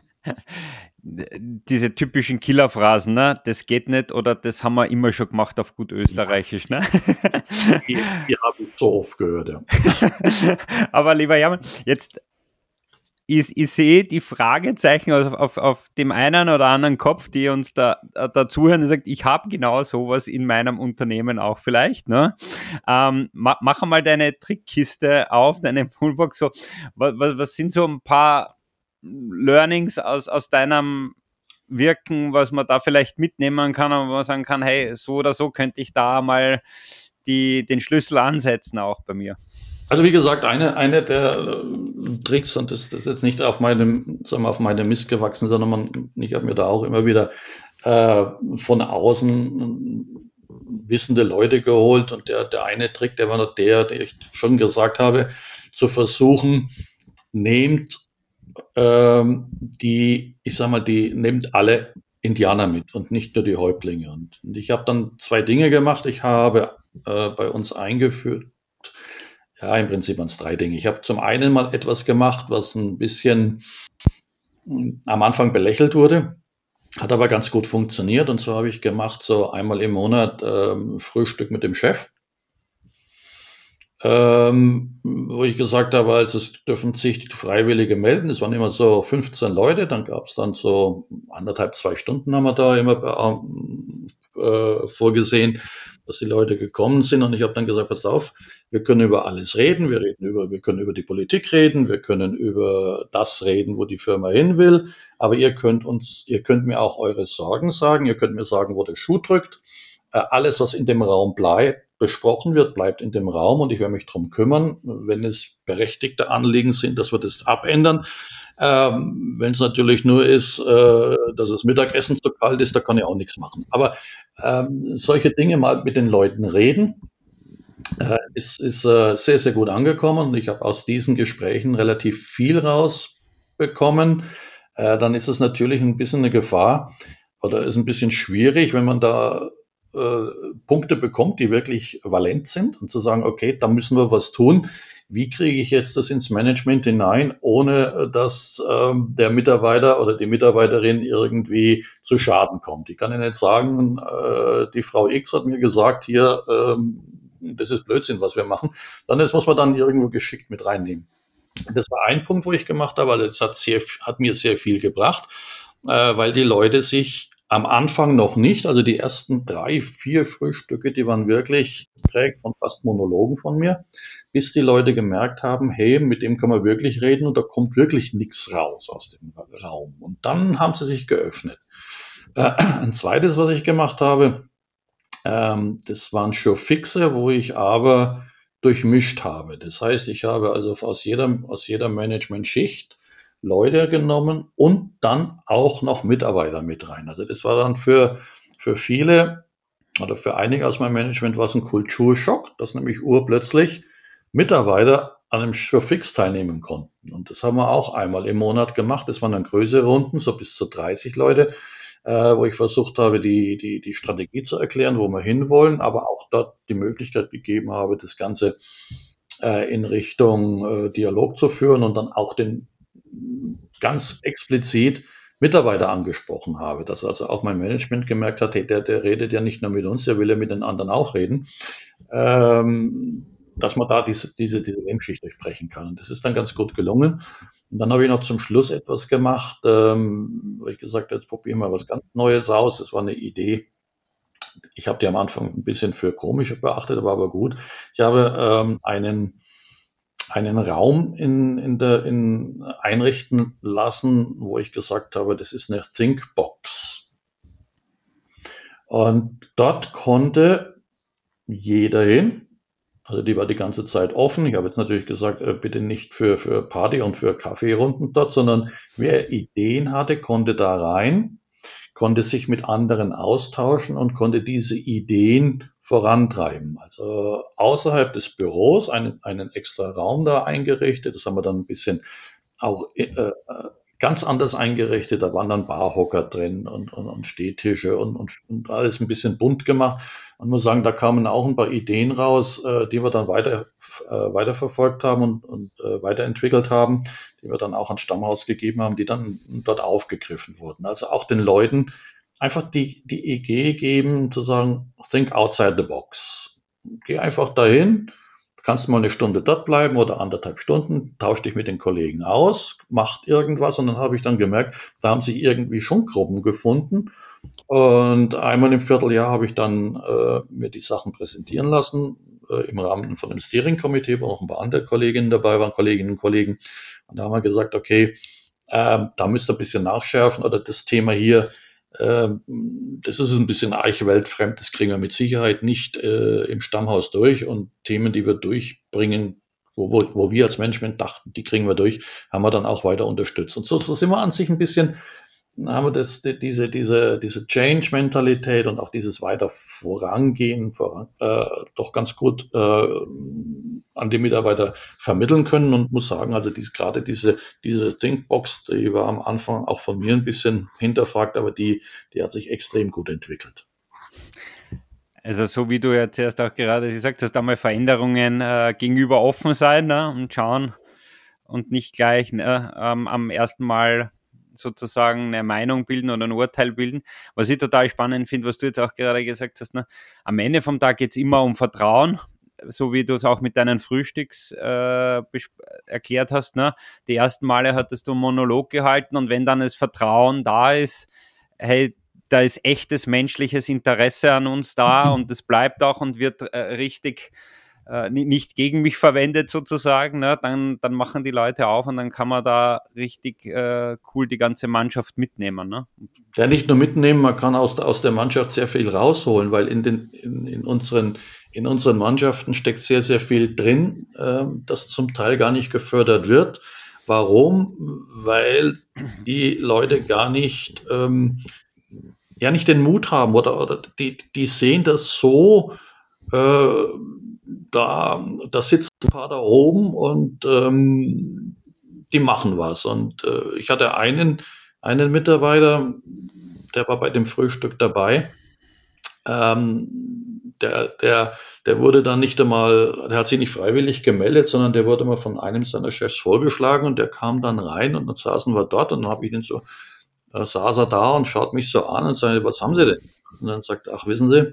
Diese typischen Killerphrasen, ne? Das geht nicht oder das haben wir immer schon gemacht auf gut Österreichisch, ne? Die habe ich so oft gehört, ja. Aber lieber Hermann, jetzt ich sehe die Fragezeichen auf dem einen oder anderen Kopf, die uns da zuhören und sagt, ich habe genau sowas in meinem Unternehmen auch vielleicht. Ne? Mach mal deine Trickkiste auf, deine Toolbox. So, was sind so ein paar Learnings aus deinem Wirken, was man da vielleicht mitnehmen kann und wo man sagen kann, hey, so oder so könnte ich da mal den Schlüssel ansetzen auch bei mir. Also wie gesagt, eine der Tricks, und das ist jetzt nicht auf meinem Mist gewachsen, sondern ich habe mir da auch immer wieder von außen wissende Leute geholt. Und der eine Trick, der war noch der ich schon gesagt habe, zu versuchen, nehmt nehmt alle Indianer mit und nicht nur die Häuptlinge. Und ich habe dann 2 Dinge gemacht. Ich habe bei uns eingeführt, ja, im Prinzip waren es 3 Dinge. Ich habe zum einen mal etwas gemacht, was ein bisschen am Anfang belächelt wurde, hat aber ganz gut funktioniert. Und zwar habe ich gemacht, so einmal im Monat Frühstück mit dem Chef. Wo ich gesagt habe, also es dürfen sich die Freiwillige melden. Es waren immer so 15 Leute, dann gab es dann so 1,5, 2 Stunden haben wir da immer vorgesehen, dass die Leute gekommen sind. Und ich habe dann gesagt, pass auf, wir können über alles reden. Wir können über die Politik reden, wir können über das reden, wo die Firma hin will. Aber ihr könnt mir auch eure Sorgen sagen, ihr könnt mir sagen, wo der Schuh drückt. Alles, was in dem Raum besprochen wird, bleibt in dem Raum und ich werde mich darum kümmern, wenn es berechtigte Anliegen sind, dass wir das abändern. Wenn es natürlich nur ist, dass das Mittagessen zu kalt ist, da kann ich auch nichts machen. Aber solche Dinge mal mit den Leuten reden, ist sehr, sehr gut angekommen und ich habe aus diesen Gesprächen relativ viel rausbekommen. Dann ist es natürlich ein bisschen eine Gefahr oder ist ein bisschen schwierig, wenn man da Punkte bekommt, die wirklich valent sind und zu sagen, okay, da müssen wir was tun. Wie kriege ich jetzt das ins Management hinein, ohne dass der Mitarbeiter oder die Mitarbeiterin irgendwie zu Schaden kommt? Ich kann ja nicht sagen, die Frau X hat mir gesagt, hier, das ist Blödsinn, was wir machen. Das muss man dann irgendwo geschickt mit reinnehmen. Das war ein Punkt, wo ich gemacht habe, weil das hat mir sehr viel gebracht, weil die Leute sich am Anfang noch nicht, also die ersten 3, 4 Frühstücke, die waren wirklich geprägt von fast Monologen von mir, bis die Leute gemerkt haben, hey, mit dem kann man wirklich reden und da kommt wirklich nichts raus aus dem Raum. Und dann haben sie sich geöffnet. Ein zweites, was ich gemacht habe, das waren Showfixe, wo ich aber durchmischt habe. Das heißt, ich habe also aus jeder Management-Schicht Leute genommen und dann auch noch Mitarbeiter mit rein. Also das war dann für viele oder für einige aus meinem Management war es ein Kulturschock, dass nämlich urplötzlich Mitarbeiter an einem Showfix teilnehmen konnten. Und das haben wir auch einmal im Monat gemacht. Das waren dann größere Runden, so bis zu 30 Leute, wo ich versucht habe, die Strategie zu erklären, wo wir hinwollen, aber auch dort die Möglichkeit gegeben habe, das Ganze in Richtung Dialog zu führen und dann auch ganz explizit Mitarbeiter angesprochen habe, dass also auch mein Management gemerkt hat, hey, der redet ja nicht nur mit uns, der will ja mit den anderen auch reden, dass man da diese Lehmschicht durchbrechen kann. Und das ist dann ganz gut gelungen. Und dann habe ich noch zum Schluss etwas gemacht, wo ich gesagt habe, jetzt probieren wir was ganz Neues aus. Das war eine Idee. Ich habe die am Anfang ein bisschen für komisch beachtet, aber gut. Ich habe einen Raum einrichten lassen, wo ich gesagt habe, das ist eine Thinkbox. Und dort konnte jeder hin. Also die war die ganze Zeit offen. Ich habe jetzt natürlich gesagt, bitte nicht für Party und für Kaffeerunden dort, sondern wer Ideen hatte, konnte da rein, konnte sich mit anderen austauschen und konnte diese Ideen vorantreiben. Also außerhalb des Büros einen extra Raum da eingerichtet. Das haben wir dann ein bisschen auch ganz anders eingerichtet. Da waren dann Barhocker drin und Stehtische und alles ein bisschen bunt gemacht. Und muss sagen, da kamen auch ein paar Ideen raus, die wir dann weiterverfolgt haben und weiterentwickelt haben, die wir dann auch ans Stammhaus gegeben haben, die dann dort aufgegriffen wurden. Also auch den Leuten einfach die Idee geben, zu sagen, think outside the box. Geh einfach dahin, kannst mal eine Stunde dort bleiben oder 1,5 Stunden, tausch dich mit den Kollegen aus, macht irgendwas. Und dann habe ich dann gemerkt, da haben sich irgendwie schon Gruppen gefunden. Und einmal im Vierteljahr habe ich dann mir die Sachen präsentieren lassen, im Rahmen von einem Steering-Komitee, wo noch ein paar andere Kolleginnen dabei waren, Kolleginnen und Kollegen. Und da haben wir gesagt, okay, da müsst ihr ein bisschen nachschärfen oder das Thema hier, das ist ein bisschen archweltfremd, das kriegen wir mit Sicherheit nicht im Stammhaus durch. Und Themen, die wir durchbringen, wo wir als Management dachten, die kriegen wir durch, haben wir dann auch weiter unterstützt. Und so sind wir an sich ein bisschen, haben wir diese Change-Mentalität und auch dieses weiter Vorangehen doch ganz gut an die Mitarbeiter vermitteln können und muss sagen, also gerade diese Thinkbox, die war am Anfang auch von mir ein bisschen hinterfragt, aber die hat sich extrem gut entwickelt. Also so wie du ja zuerst auch gerade gesagt hast, einmal Veränderungen gegenüber offen sein, ne, und schauen und nicht gleich am ersten Mal sozusagen eine Meinung bilden oder ein Urteil bilden. Was ich total spannend finde, was du jetzt auch gerade gesagt hast, ne, am Ende vom Tag geht es immer um Vertrauen, so wie du es auch mit deinen Frühstücks erklärt hast. Ne? Die ersten Male hattest du einen Monolog gehalten und wenn dann das Vertrauen da ist, hey, da ist echtes menschliches Interesse an uns da und das bleibt auch und wird richtig nicht gegen mich verwendet sozusagen, ne? Dann machen die Leute auf und dann kann man da richtig cool die ganze Mannschaft mitnehmen. Ne? Ja, nicht nur mitnehmen, man kann aus der Mannschaft sehr viel rausholen, weil in unseren Mannschaften steckt sehr, sehr viel drin, das zum Teil gar nicht gefördert wird. Warum? Weil die Leute gar nicht, nicht den Mut haben oder die sehen das so, da sitzen ein paar da oben und die machen was. Und ich hatte einen Mitarbeiter, der war bei dem Frühstück dabei. Der wurde dann nicht einmal, der hat sich nicht freiwillig gemeldet, sondern der wurde mal von einem seiner Chefs vorgeschlagen und der kam dann rein und dann saßen wir dort und dann habe ich ihn so, saß er da und schaut mich so an und sagte, was haben Sie denn? Und dann sagt er, ach, wissen Sie,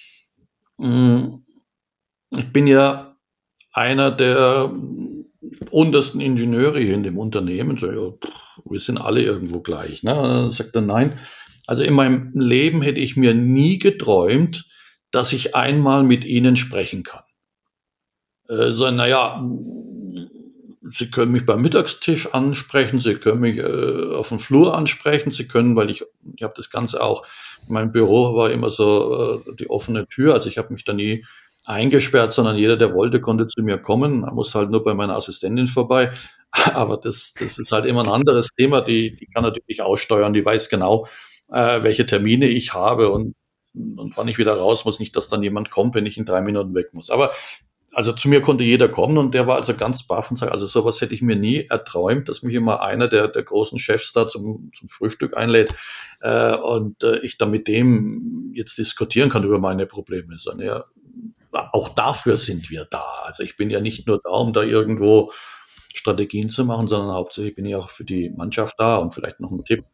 ich bin ja einer der untersten Ingenieure hier in dem Unternehmen. So, ja, wir sind alle irgendwo gleich. Ne? Und dann sagt er, nein, also in meinem Leben hätte ich mir nie geträumt, dass ich einmal mit Ihnen sprechen kann. Naja, Sie können mich beim Mittagstisch ansprechen, Sie können mich auf dem Flur ansprechen, Sie können, weil ich habe das Ganze auch, mein Büro war immer so die offene Tür, also ich habe mich da nie eingesperrt, sondern jeder, der wollte, konnte zu mir kommen. Man muss halt nur bei meiner Assistentin vorbei. Aber das ist halt immer ein anderes Thema. Die kann natürlich aussteuern. Die weiß genau, welche Termine ich habe und wann ich wieder raus muss. Nicht, dass dann jemand kommt, wenn ich in 3 Minuten weg muss. Aber also zu mir konnte jeder kommen und der war also ganz baff und sagt, also sowas hätte ich mir nie erträumt, dass mich immer einer der großen Chefs da zum Frühstück einlädt und ich dann mit dem jetzt diskutieren kann über meine Probleme. Sondern ja, auch dafür sind wir da. Also ich bin ja nicht nur da, um da irgendwo Strategien zu machen, sondern hauptsächlich bin ich auch für die Mannschaft da. Und vielleicht noch ein Tipp.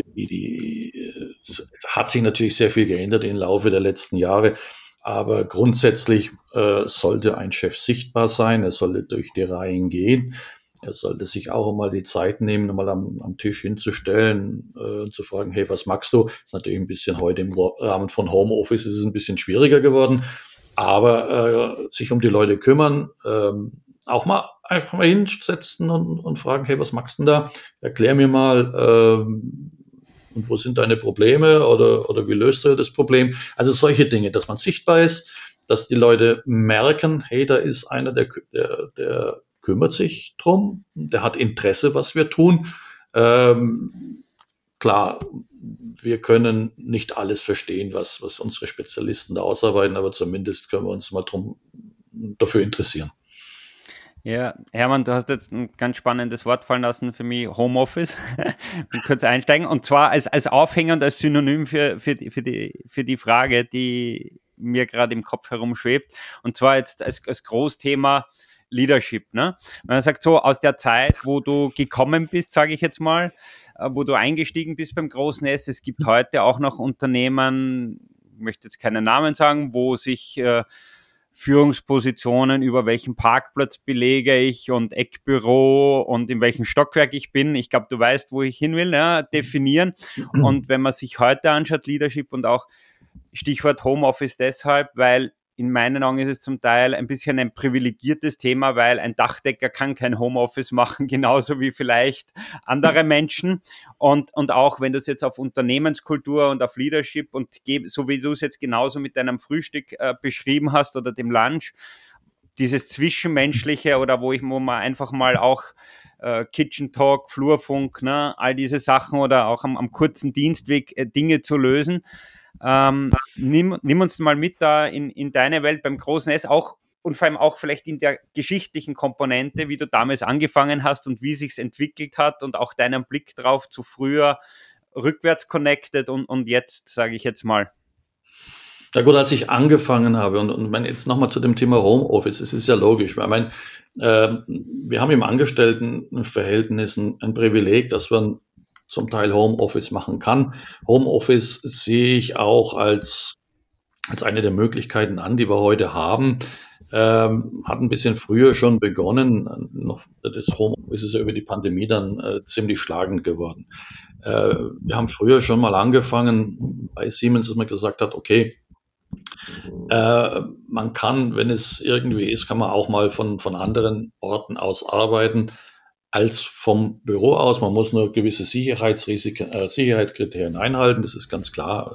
Es hat sich natürlich sehr viel geändert im Laufe der letzten Jahre, aber grundsätzlich sollte ein Chef sichtbar sein, er sollte durch die Reihen gehen, er sollte sich auch mal die Zeit nehmen, mal am Tisch hinzustellen und zu fragen, hey, was magst du? Das ist natürlich ein bisschen heute im Rahmen von Homeoffice ist es ein bisschen schwieriger geworden, aber sich um die Leute kümmern, auch mal einfach mal hinsetzen und fragen, hey, was machst du denn da? Erklär mir mal, und wo sind deine Probleme oder wie löst du das Problem? Also solche Dinge, dass man sichtbar ist, dass die Leute merken, hey, da ist einer, der kümmert sich drum, der hat Interesse, was wir tun. Klar, wir können nicht alles verstehen, was unsere Spezialisten da ausarbeiten, aber zumindest können wir uns mal dafür interessieren. Ja, Hermann, du hast jetzt ein ganz spannendes Wort fallen lassen für mich, Homeoffice. Ich will kurz einsteigen. Und zwar als Aufhänger und als Synonym für die Frage, die mir gerade im Kopf herumschwebt. Und zwar jetzt als Großthema Leadership. Ne? Man sagt so, aus der Zeit, wo du gekommen bist, sage ich jetzt mal, wo du eingestiegen bist beim Großen S, es gibt heute auch noch Unternehmen, ich möchte jetzt keine Namen sagen, wo sich Führungspositionen, über welchen Parkplatz belege ich und Eckbüro und in welchem Stockwerk ich bin. Ich glaube, du weißt, wo ich hin will, ja, definieren. Und wenn man sich heute anschaut, Leadership und auch Stichwort Homeoffice deshalb, weil in meinen Augen ist es zum Teil ein bisschen ein privilegiertes Thema, weil ein Dachdecker kann kein Homeoffice machen, genauso wie vielleicht andere Menschen. Und auch wenn du es jetzt auf Unternehmenskultur und auf Leadership und so wie du es jetzt genauso mit deinem Frühstück beschrieben hast oder dem Lunch, dieses Zwischenmenschliche oder wo man einfach mal auch Kitchen Talk, Flurfunk, ne, all diese Sachen oder auch am kurzen Dienstweg Dinge zu lösen. Nimm uns mal mit da in deine Welt beim Großen S auch und vor allem auch vielleicht in der geschichtlichen Komponente, wie du damals angefangen hast und wie sich's entwickelt hat und auch deinen Blick drauf zu früher rückwärts connected und jetzt, sage ich jetzt mal. Ja gut, als ich angefangen habe und jetzt nochmal zu dem Thema Homeoffice, es ist ja logisch, weil wir haben im Angestelltenverhältnis ein Privileg, dass man zum Teil Homeoffice machen kann. Homeoffice sehe ich auch als eine der Möglichkeiten an, die wir heute haben. Hat ein bisschen früher schon begonnen. Das Homeoffice ist ja über die Pandemie dann ziemlich schlagend geworden. Wir haben früher schon mal angefangen bei Siemens, dass man gesagt hat, okay, man kann, wenn es irgendwie ist, kann man auch mal von anderen Orten aus arbeiten als vom Büro aus. Man muss nur gewisse Sicherheitskriterien einhalten, das ist ganz klar.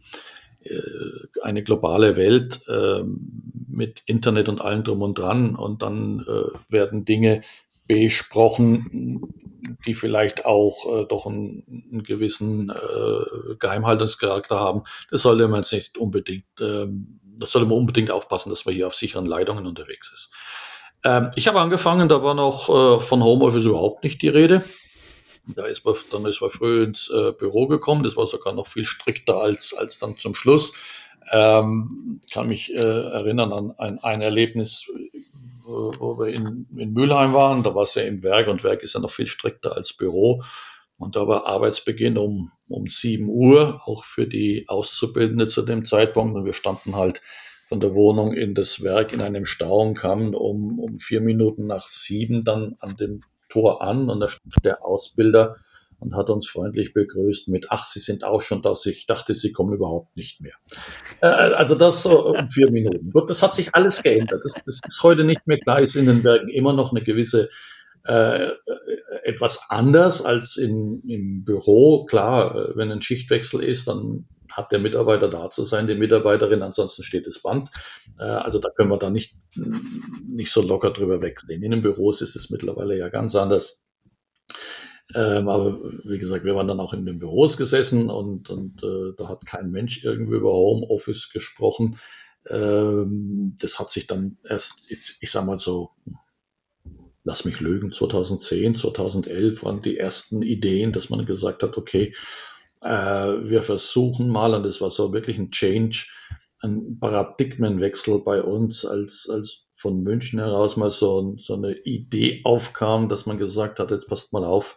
Eine globale Welt mit Internet und allem drum und dran und dann werden Dinge besprochen, die vielleicht auch doch einen gewissen Geheimhaltungscharakter haben. Das sollte man jetzt nicht unbedingt, das sollte man unbedingt aufpassen, dass man hier auf sicheren Leitungen unterwegs ist. Ich habe angefangen, da war noch von Homeoffice überhaupt nicht die Rede. Dann ist man früh ins Büro gekommen, das war sogar noch viel strikter als dann zum Schluss. Kann mich erinnern an ein Erlebnis, wo wir in Mülheim waren, da war es ja im Werk und Werk ist ja noch viel strikter als Büro. Und da war Arbeitsbeginn um 7 Uhr, auch für die Auszubildende zu dem Zeitpunkt. Und wir standen halt von der Wohnung in das Werk in einem Stau und kamen um 4 Minuten nach 7 dann an dem Tor an und da stand der Ausbilder und hat uns freundlich begrüßt mit, ach, Sie sind auch schon da. Ich dachte, Sie kommen überhaupt nicht mehr. Also das so um 4 Minuten. Gut, das hat sich alles geändert. Das ist heute nicht mehr klar. Ist in den Werken immer noch eine gewisse etwas anders als im Büro. Klar, wenn ein Schichtwechsel ist, dann hat der Mitarbeiter da zu sein, die Mitarbeiterin, ansonsten steht das Band. Also da können wir da nicht so locker drüber wegsehen. In den Büros ist es mittlerweile ja ganz anders. Aber wie gesagt, wir waren dann auch in den Büros gesessen und da hat kein Mensch irgendwie über Homeoffice gesprochen. Das hat sich dann erst, ich sag mal so, lass mich lügen, 2010, 2011 waren die ersten Ideen, dass man gesagt hat, okay, wir versuchen mal, und das war so wirklich ein Change, ein Paradigmenwechsel bei uns als von München heraus mal so eine Idee aufkam, dass man gesagt hat, jetzt passt mal auf,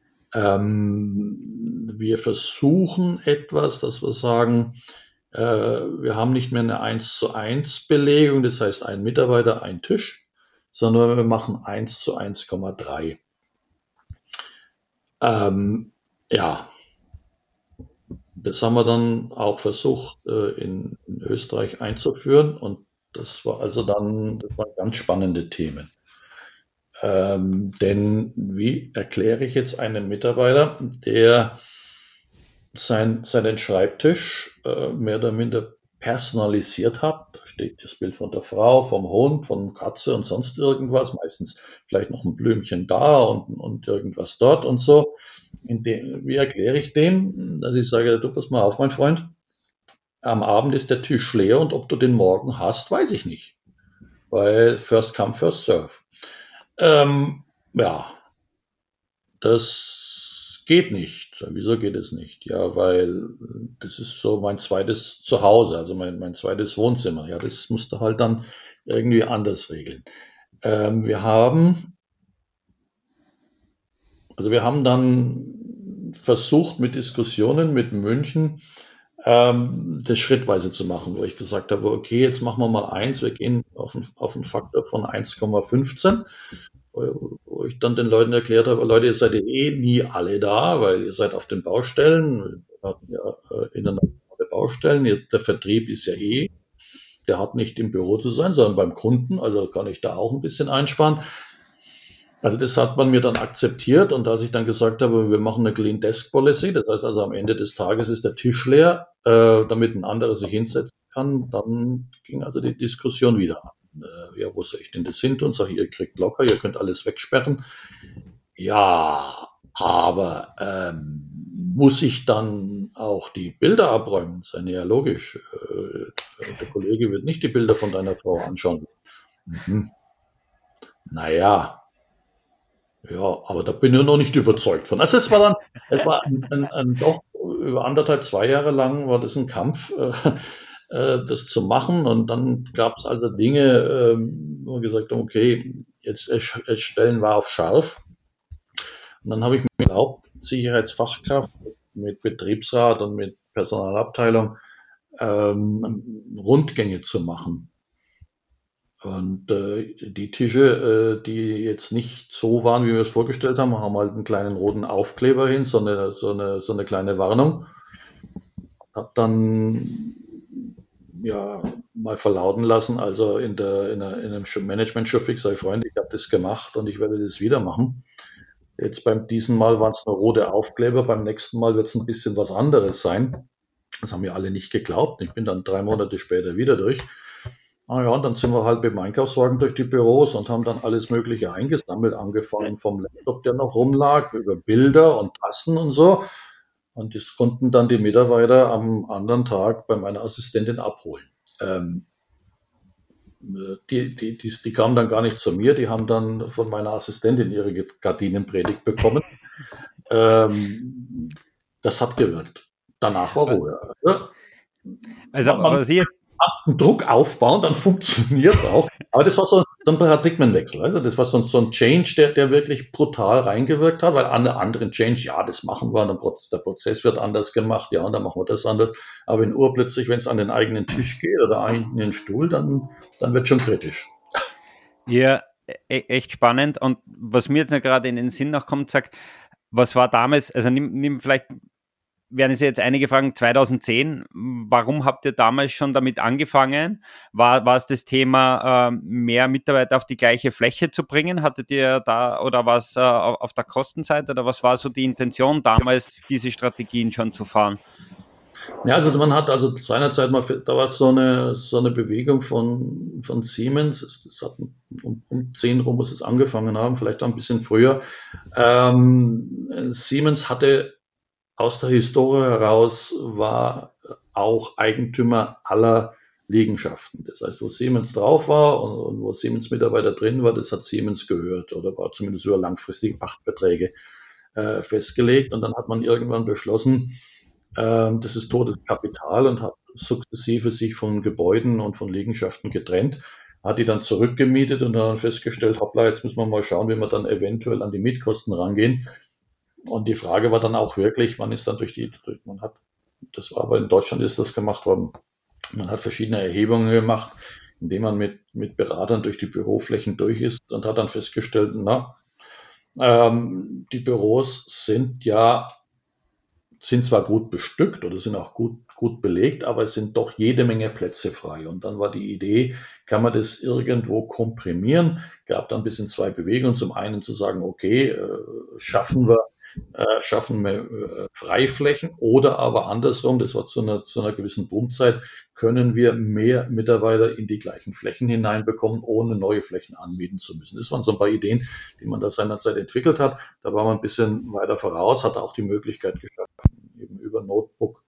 wir versuchen etwas, dass wir sagen, wir haben nicht mehr eine 1:1 Belegung, das heißt ein Mitarbeiter, ein Tisch, sondern wir machen 1:1,3. Ja, das haben wir dann auch versucht in Österreich einzuführen und das waren ganz spannende Themen. Denn wie erkläre ich jetzt einem Mitarbeiter, der seinen Schreibtisch mehr oder minder personalisiert hat? Da steht das Bild von der Frau, vom Hund, von Katze und sonst irgendwas, meistens vielleicht noch ein Blümchen da und irgendwas dort und so. Wie erkläre ich dem, dass ich sage, du pass mal auf, mein Freund, am Abend ist der Tisch leer und ob du den morgen hast, weiß ich nicht. Weil first come, first serve. Ja, das geht nicht. Wieso geht es nicht? Ja, weil das ist so mein zweites Zuhause, also mein zweites Wohnzimmer. Ja, das musst du halt dann irgendwie anders regeln. Wir haben dann versucht mit Diskussionen mit München das schrittweise zu machen, wo ich gesagt habe, okay, jetzt machen wir mal eins, wir gehen auf einen Faktor von 1,15, wo ich dann den Leuten erklärt habe, Leute, ihr seid ja eh nie alle da, weil ihr seid auf den Baustellen, wir hatten ja internationale Baustellen, der Vertrieb ist ja der hat nicht im Büro zu sein, sondern beim Kunden, also kann ich da auch ein bisschen einsparen. Also das hat man mir dann akzeptiert und als ich dann gesagt habe, wir machen eine Clean Desk Policy, das heißt also am Ende des Tages ist der Tisch leer, damit ein anderer sich hinsetzen kann, dann ging also die Diskussion wieder an. Ja, wo soll ich denn das hin tun? Sag ich, ihr kriegt locker, ihr könnt alles wegsperren. Ja, aber muss ich dann auch die Bilder abräumen? Das ist ja logisch. Der Kollege wird nicht die Bilder von deiner Frau anschauen. Mhm. Naja. Ja, aber da bin ich noch nicht überzeugt von. Also es war doch über 1,5, 2 Jahre lang war das ein Kampf, das zu machen. Und dann gab es also Dinge, wo wir gesagt haben, okay, jetzt stellen wir auf scharf. Und dann habe ich mir erlaubt, Sicherheitsfachkraft mit Betriebsrat und mit Personalabteilung Rundgänge zu machen. Und die Tische, die jetzt nicht so waren, wie wir es vorgestellt haben, haben halt einen kleinen roten Aufkleber hin, so eine kleine Warnung. Hab dann ja mal verlauten lassen, also in einem Management-Showfix, sei Freund, ich habe das gemacht und ich werde das wieder machen. Jetzt beim diesen Mal waren es nur rote Aufkleber, beim nächsten Mal wird es ein bisschen was anderes sein. Das haben mir alle nicht geglaubt. Ich bin dann 3 Monate später wieder durch. Ja, und dann sind wir halt mit dem Einkaufswagen durch die Büros und haben dann alles Mögliche eingesammelt, angefangen vom Laptop, der noch rumlag, über Bilder und Tassen und so. Und das konnten dann die Mitarbeiter am anderen Tag bei meiner Assistentin abholen. Die kamen dann gar nicht zu mir, die haben dann von meiner Assistentin ihre Gardinenpredigt bekommen. Das hat gewirkt. Danach war Ruhe. Also, was ich Druck aufbauen, dann funktioniert es auch. Aber das war so ein Paradigmenwechsel. Also das war so ein Change, der wirklich brutal reingewirkt hat, weil alle anderen Change, ja, das machen wir, der Prozess wird anders gemacht, ja, und dann machen wir das anders. Aber in urplötzlich, wenn es an den eigenen Tisch geht oder einen den Stuhl, dann wird schon kritisch. Ja, echt spannend. Und was mir jetzt noch gerade in den Sinn noch kommt, was war damals, also nimm vielleicht, werden Sie jetzt einige fragen, 2010, warum habt ihr damals schon damit angefangen? War es das Thema, mehr Mitarbeiter auf die gleiche Fläche zu bringen? Hattet ihr da, oder war es auf der Kostenseite, oder was war so die Intention damals, diese Strategien schon zu fahren? Ja, also man hat also seinerzeit mal, da war so eine Bewegung von Siemens, das hat um 10 rum muss es angefangen haben, vielleicht auch ein bisschen früher. Siemens hatte aus der Historie heraus, war auch Eigentümer aller Liegenschaften. Das heißt, wo Siemens drauf war und wo Siemens Mitarbeiter drin war, das hat Siemens gehört oder war zumindest über langfristige Pachtverträge festgelegt. Und dann hat man irgendwann beschlossen, das ist totes Kapital und hat sukzessive sich von Gebäuden und von Liegenschaften getrennt. hat die dann zurückgemietet und dann festgestellt, hoppla, jetzt müssen wir mal schauen, wie wir dann eventuell an die Mietkosten rangehen. Und die Frage war dann auch wirklich, man ist dann das war aber in Deutschland ist das gemacht worden, man hat verschiedene Erhebungen gemacht, indem man mit Beratern durch die Büroflächen durch ist und hat dann festgestellt, die Büros sind zwar gut bestückt oder sind auch gut belegt, aber es sind doch jede Menge Plätze frei. Und dann war die Idee, kann man das irgendwo komprimieren? Gab dann ein bisschen zwei Bewegungen. Zum einen zu sagen, okay, schaffen wir Freiflächen oder aber andersrum, das war zu einer gewissen Boomzeit, können wir mehr Mitarbeiter in die gleichen Flächen hineinbekommen, ohne neue Flächen anmieten zu müssen. Das waren so ein paar Ideen, die man da seinerzeit entwickelt hat. Da war man ein bisschen weiter voraus, hat auch die Möglichkeit geschaffen, eben über Notebook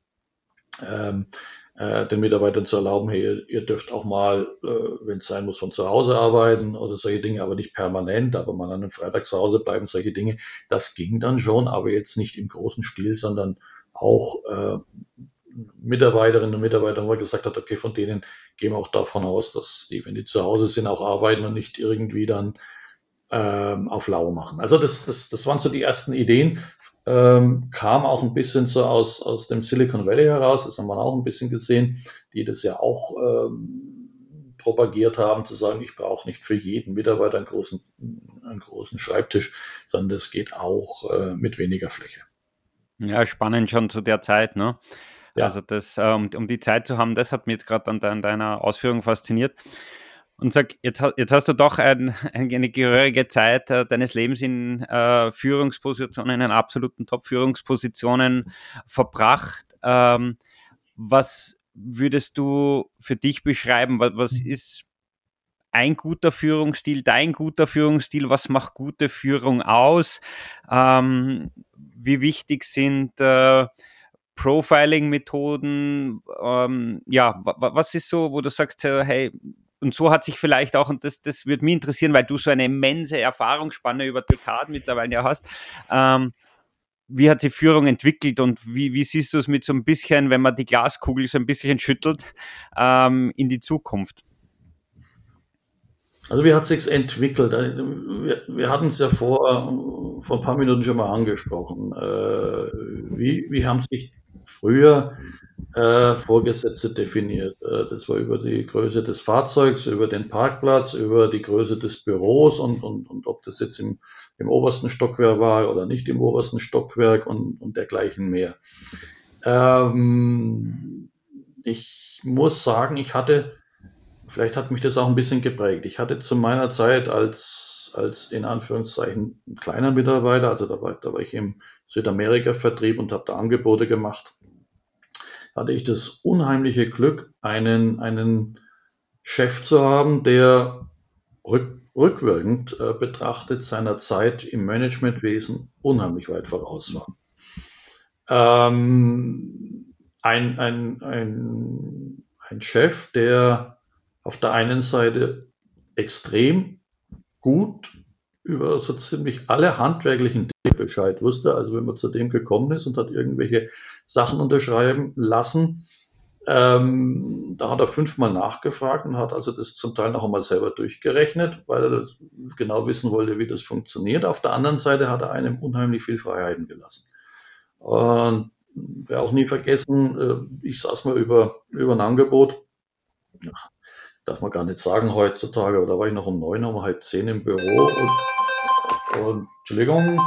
den Mitarbeitern zu erlauben, hey, ihr dürft auch mal, wenn es sein muss, von zu Hause arbeiten oder solche Dinge, aber nicht permanent, aber mal an einem Freitag zu Hause bleiben, solche Dinge. Das ging dann schon, aber jetzt nicht im großen Stil, sondern auch Mitarbeiterinnen und Mitarbeiter, wo man gesagt hat, okay, von denen gehen wir auch davon aus, dass die, wenn die zu Hause sind, auch arbeiten und nicht irgendwie dann auf lau machen. Also das waren so die ersten Ideen. Kam auch ein bisschen so aus dem Silicon Valley heraus, das haben wir auch ein bisschen gesehen, die das ja auch propagiert haben, zu sagen, ich brauche nicht für jeden Mitarbeiter einen großen Schreibtisch, sondern das geht auch mit weniger Fläche. Ja, spannend schon zu der Zeit, ne? Ja. Also das, um die Zeit zu haben, das hat mich jetzt gerade an deiner Ausführung fasziniert. Und sag, jetzt hast du doch eine gehörige Zeit deines Lebens in Führungspositionen, in absoluten Top-Führungspositionen verbracht. Was würdest du für dich beschreiben? Was ist ein guter Führungsstil, dein guter Führungsstil? Was macht gute Führung aus? Wie wichtig sind Profiling-Methoden? Was ist so, wo du sagst, hey, und so hat sich vielleicht auch, und das würde mich interessieren, weil du so eine immense Erfahrungsspanne über Dekaden mittlerweile ja hast, wie hat sich Führung entwickelt und wie siehst du es mit so ein bisschen, wenn man die Glaskugel so ein bisschen schüttelt, in die Zukunft? Also wie hat sich's entwickelt? Wir hatten es ja vor ein paar Minuten schon mal angesprochen. Wie haben sich früher Vorgesetzte definiert? Das war über die Größe des Fahrzeugs, über den Parkplatz, über die Größe des Büros und ob das jetzt im obersten Stockwerk war oder nicht im obersten Stockwerk und dergleichen mehr. Ich muss sagen, vielleicht hat mich das auch ein bisschen geprägt. Ich hatte zu meiner Zeit als in Anführungszeichen kleiner Mitarbeiter, also da war ich im Südamerika-Vertrieb und habe da Angebote gemacht, hatte ich das unheimliche Glück, einen Chef zu haben, der rückwirkend betrachtet seiner Zeit im Managementwesen unheimlich weit voraus war. Ein Chef, der auf der einen Seite extrem gut über so ziemlich alle handwerklichen Dinge Bescheid wusste. Also wenn man zu dem gekommen ist und hat irgendwelche Sachen unterschreiben lassen, da hat er 5-mal nachgefragt und hat also das zum Teil noch einmal selber durchgerechnet, weil er das genau wissen wollte, wie das funktioniert. Auf der anderen Seite hat er einem unheimlich viel Freiheiten gelassen. Und werde auch nie vergessen, ich saß mal über ein Angebot, darf man gar nicht sagen heutzutage, aber da war ich noch um 9, um 9:30 im Büro und Entschuldigung.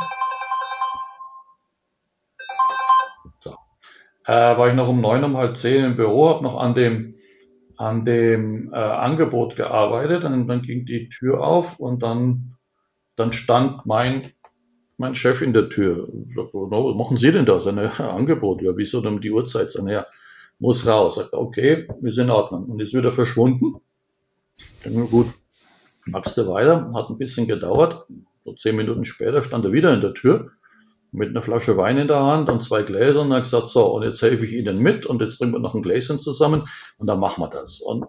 So. War ich noch um 9, um 9:30 im Büro, habe noch an dem Angebot gearbeitet, und dann ging die Tür auf und dann stand mein Chef in der Tür. Ich sag, was machen Sie denn da? Sein Angebot. Ja, wieso denn die Uhrzeit? Er muss raus. Sagt, okay, wir sind in Ordnung. Und ist wieder verschwunden. Dann gut, machst du weiter. Hat ein bisschen gedauert. So 10 Minuten später stand er wieder in der Tür mit einer Flasche Wein in der Hand und 2 Gläsern und hat gesagt, so, und jetzt helfe ich Ihnen mit und jetzt trinken wir noch ein Gläschen zusammen und dann machen wir das. Und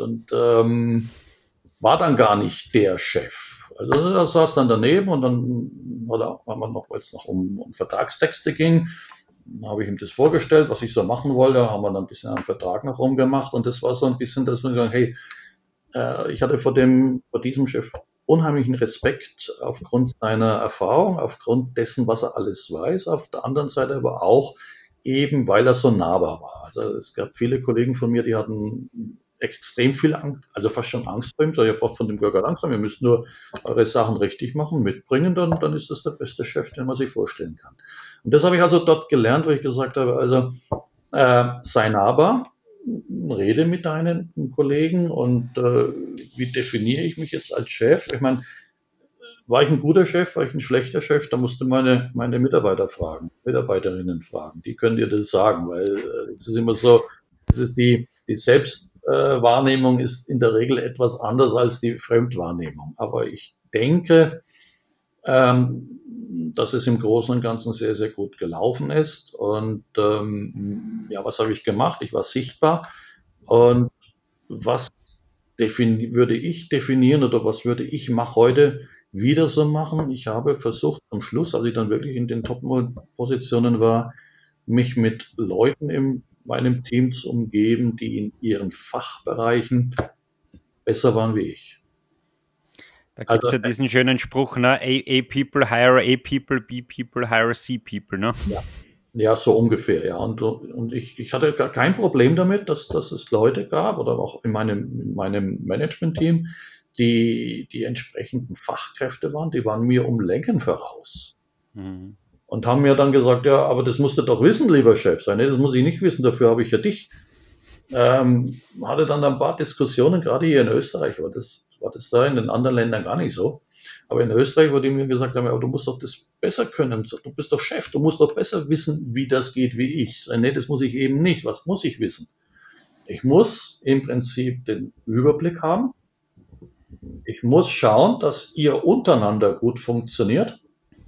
war dann gar nicht der Chef. Also er saß dann daneben und dann haben wir noch, weil es noch um Vertragstexte ging, dann habe ich ihm das vorgestellt, was ich so machen wollte, haben wir dann ein bisschen am Vertrag noch rumgemacht und das war so ein bisschen, dass wir sagen, hey, ich hatte vor diesem Chef unheimlichen Respekt aufgrund seiner Erfahrung, aufgrund dessen, was er alles weiß. Auf der anderen Seite aber auch eben, weil er so nahbar war. Also es gab viele Kollegen von mir, die hatten extrem viel Angst, also fast schon Angst vor ihm. Ich habe auch von dem Bürger Angst, ihr müsst nur eure Sachen richtig machen, mitbringen, dann ist das der beste Chef, den man sich vorstellen kann. Und das habe ich also dort gelernt, wo ich gesagt habe, also sei nahbar, rede mit deinen Kollegen und wie definiere ich mich jetzt als Chef? Ich meine, war ich ein guter Chef, war ich ein schlechter Chef? Da musste meine Mitarbeiterinnen fragen. Die können dir das sagen, weil es ist immer so, es ist die Selbstwahrnehmung ist in der Regel etwas anders als die Fremdwahrnehmung. Aber ich denke, dass es im Großen und Ganzen sehr, sehr gut gelaufen ist. Und ja, was habe ich gemacht? Ich war sichtbar. Und was würde ich definieren oder was würde ich heute wieder so machen? Ich habe versucht, am Schluss, als ich dann wirklich in den Top-Positionen war, mich mit Leuten in meinem Team zu umgeben, die in ihren Fachbereichen besser waren wie ich. Da gibt es ja diesen schönen Spruch, ne? A people hire A people, B people hire C people, ne? Ja, so ungefähr, ja. Und ich hatte gar kein Problem damit, dass es Leute gab oder auch in meinem Management-Team, die entsprechenden Fachkräfte waren, die waren mir um Längen voraus. Mhm. Und haben mir dann gesagt, ja, aber das musst du doch wissen, lieber Chef. Nee, das muss ich nicht wissen, dafür habe ich ja dich. Hatte dann ein paar Diskussionen, gerade hier in Österreich, war das da in den anderen Ländern gar nicht so. Aber in Österreich, wo die mir gesagt haben, aber du musst doch das besser können, du bist doch Chef, du musst doch besser wissen, wie das geht, wie ich. Nee, das muss ich eben nicht. Was muss ich wissen? Ich muss im Prinzip den Überblick haben. Ich muss schauen, dass ihr untereinander gut funktioniert.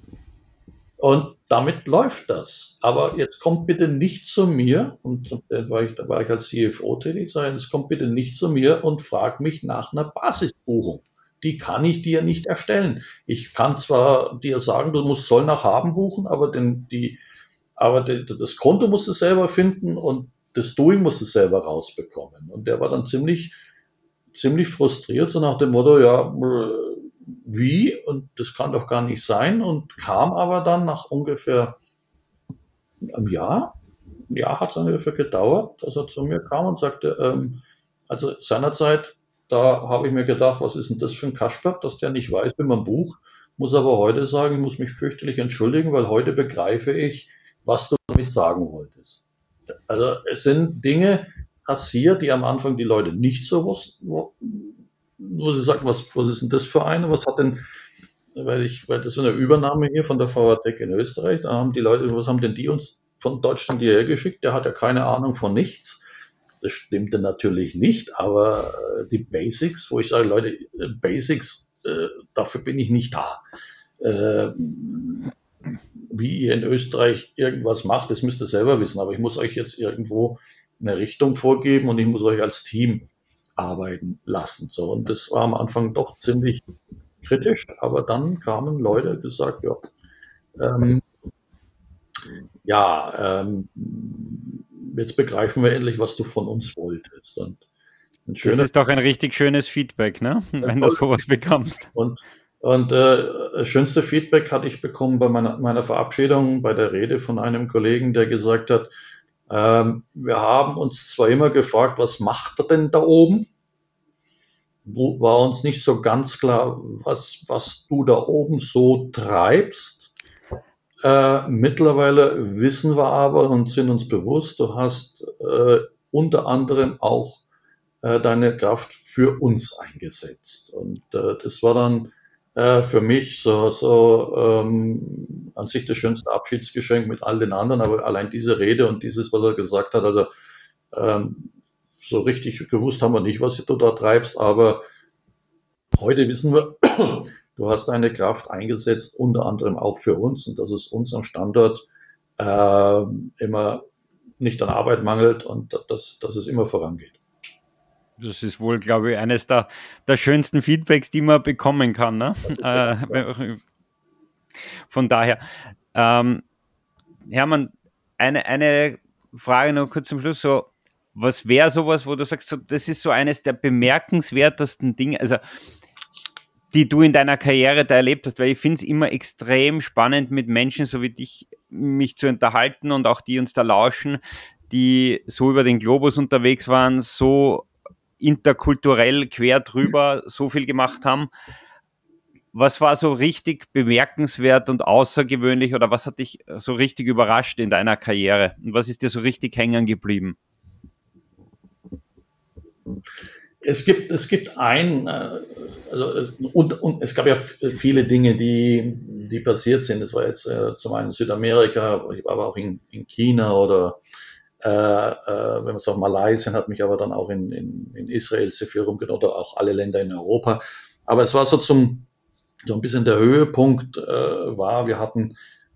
Und damit läuft das. Aber jetzt kommt bitte nicht zu mir, und da war ich als CFO tätig, sondern es kommt bitte nicht zu mir und fragt mich nach einer Basisbuchung. Die kann ich dir nicht erstellen. Ich kann zwar dir sagen, du soll nach Haben buchen, aber das Konto musst du selber finden und das Doing musst du selber rausbekommen. Und der war dann ziemlich frustriert, so nach dem Motto, ja, wie? Und das kann doch gar nicht sein. Und kam aber dann nach ungefähr einem Jahr hat es ungefähr gedauert, dass er zu mir kam und sagte, also seinerzeit, da habe ich mir gedacht, was ist denn das für ein Kasper, dass der nicht weiß, wie man bucht. Muss aber heute sagen, ich muss mich fürchterlich entschuldigen, weil heute begreife ich, was du damit sagen wolltest. Also es sind Dinge passiert, die am Anfang die Leute nicht so wussten, wo sie sagten, was ist denn das für eine? Was hat denn, weil das war eine Übernahme hier von der VATEC in Österreich, da haben die Leute, was haben denn die uns von Deutschland hierher geschickt? Der hat ja keine Ahnung von nichts. Das stimmte natürlich nicht, aber die Basics, wo ich sage, Leute, Basics, dafür bin ich nicht da. Wie ihr in Österreich irgendwas macht, das müsst ihr selber wissen, aber ich muss euch jetzt irgendwo eine Richtung vorgeben und ich muss euch als Team arbeiten lassen. So, und das war am Anfang doch ziemlich kritisch, aber dann kamen Leute und gesagt, jetzt begreifen wir endlich, was du von uns wolltest. Und das ist doch ein richtig schönes Feedback, ne? Wenn du sowas bekommst. Und das schönste Feedback hatte ich bekommen bei meiner Verabschiedung, bei der Rede von einem Kollegen, der gesagt hat, wir haben uns zwar immer gefragt, was macht er denn da oben? War uns nicht so ganz klar, was du da oben so treibst. Mittlerweile wissen wir aber und sind uns bewusst, du hast unter anderem auch deine Kraft für uns eingesetzt. Und das war dann für mich an sich das schönste Abschiedsgeschenk mit all den anderen, aber allein diese Rede und dieses, was er gesagt hat, also so richtig gewusst haben wir nicht, was du da treibst, aber heute wissen wir, du hast deine Kraft eingesetzt, unter anderem auch für uns und dass es uns am Standort immer nicht an Arbeit mangelt und dass es immer vorangeht. Das ist wohl, glaube ich, eines der schönsten Feedbacks, die man bekommen kann. Ne? Von daher, Hermann, eine Frage noch kurz zum Schluss. So, was wäre sowas, wo du sagst, so, das ist so eines der bemerkenswertesten Dinge, also die du in deiner Karriere da erlebt hast, weil ich finde es immer extrem spannend, mit Menschen so wie dich mich zu unterhalten und auch die uns da lauschen, die so über den Globus unterwegs waren, so interkulturell quer drüber so viel gemacht haben. Was war so richtig bemerkenswert und außergewöhnlich oder was hat dich so richtig überrascht in deiner Karriere? Und was ist dir so richtig hängen geblieben? Es gibt und es gab ja viele Dinge, die passiert sind. Das war jetzt zum einen Südamerika, ich war aber auch in China oder wenn man sagt Malaysia, hat mich aber dann auch in Israel sehr viel rumgenommen oder auch alle Länder in Europa. Aber es war so ein bisschen der Höhepunkt war, wir hatten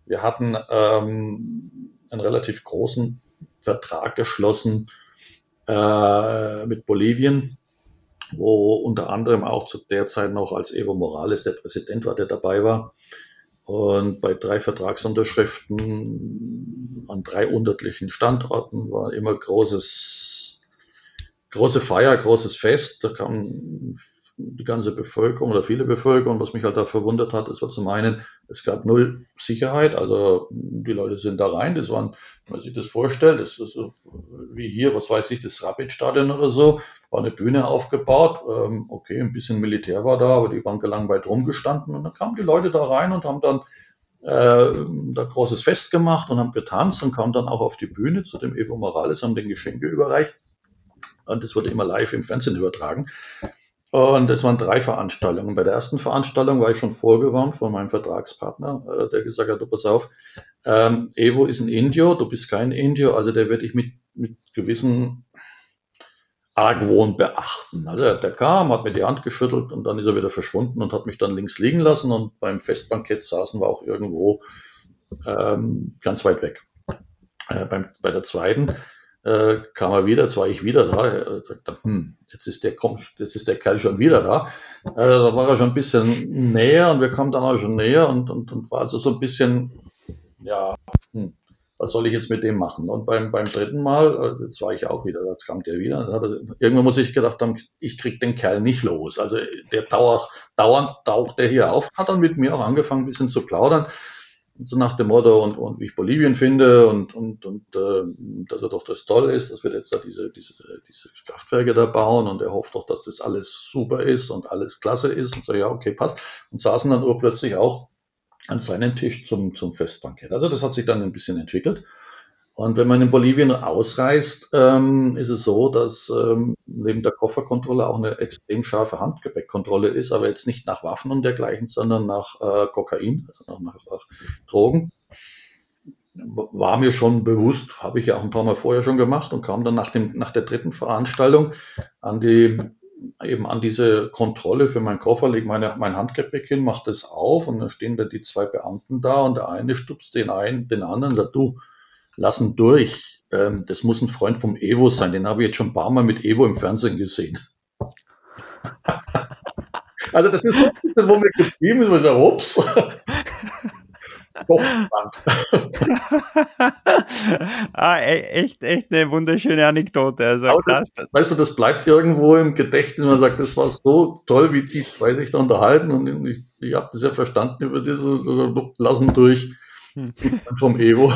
einen relativ großen Vertrag geschlossen mit Bolivien, wo unter anderem auch zu der Zeit noch als Evo Morales der Präsident war, der dabei war. Und bei 3 Vertragsunterschriften an 3 unterschiedlichen Standorten war immer große Feier, großes Fest. Da kam die ganze Bevölkerung oder viele Bevölkerung. Was mich halt da verwundert hat, das war zum einen, es gab null Sicherheit. Also die Leute sind da rein. Das waren, wenn man sich das vorstellt, das ist so wie hier, was weiß ich, das Rapid-Stadion oder so, war eine Bühne aufgebaut. Okay, ein bisschen Militär war da, aber die waren gelangweilt rumgestanden. Und dann kamen die Leute da rein und haben dann da großes Fest gemacht und haben getanzt und kamen dann auch auf die Bühne zu dem Evo Morales, haben den Geschenke überreicht. Und das wurde immer live im Fernsehen übertragen. Und es waren 3 Veranstaltungen. Bei der ersten Veranstaltung war ich schon vorgewarnt von meinem Vertragspartner, der gesagt hat, du pass auf, Evo ist ein Indio, du bist kein Indio, also der wird dich mit gewissen Argwohn beachten. Also der kam, hat mir die Hand geschüttelt und dann ist er wieder verschwunden und hat mich dann links liegen lassen und beim Festbankett saßen wir auch irgendwo ganz weit weg. Bei der zweiten kam er wieder, jetzt war ich wieder da, er sagte, jetzt ist der Kerl schon wieder da. Da war er schon ein bisschen näher und wir kamen dann auch schon näher und war also so ein bisschen, ja, was soll ich jetzt mit dem machen? Und beim 3. Mal, jetzt war ich auch wieder, jetzt kam der wieder. Irgendwann muss ich gedacht haben, ich krieg den Kerl nicht los. Also der dauernd taucht der hier auf, hat dann mit mir auch angefangen, ein bisschen zu plaudern. So nach dem Motto, und wie ich Bolivien finde und dass er doch das toll ist, dass wir jetzt da diese Kraftwerke da bauen und er hofft doch, dass das alles super ist und alles klasse ist und so, ja, okay, passt. Und saßen dann urplötzlich auch an seinem Tisch zum Festbankett. Also das hat sich dann ein bisschen entwickelt. Und wenn man in Bolivien ausreist, ist es so, dass neben der Kofferkontrolle auch eine extrem scharfe Handgepäckkontrolle ist, aber jetzt nicht nach Waffen und dergleichen, sondern nach Kokain, also nach Drogen. War mir schon bewusst, habe ich ja auch ein paar Mal vorher schon gemacht und kam dann nach der 3. Veranstaltung an diese Kontrolle für meinen Koffer, lege mein Handgepäck hin, mache das auf und dann stehen da die 2 Beamten da und der eine stupst den anderen und sagt, du, lassen durch. Das muss ein Freund vom Evo sein. Den habe ich jetzt schon ein paar Mal mit Evo im Fernsehen gesehen. Also das ist so ein bisschen, wo mir geblieben ist, wo ich sage, ups. Doch, echt eine wunderschöne Anekdote. Also, krass. Weißt du, das bleibt irgendwo im Gedächtnis. Man sagt, das war so toll, wie die 2 sich da unterhalten. Und ich habe das ja verstanden über diese so, lassen durch. Vom Evo.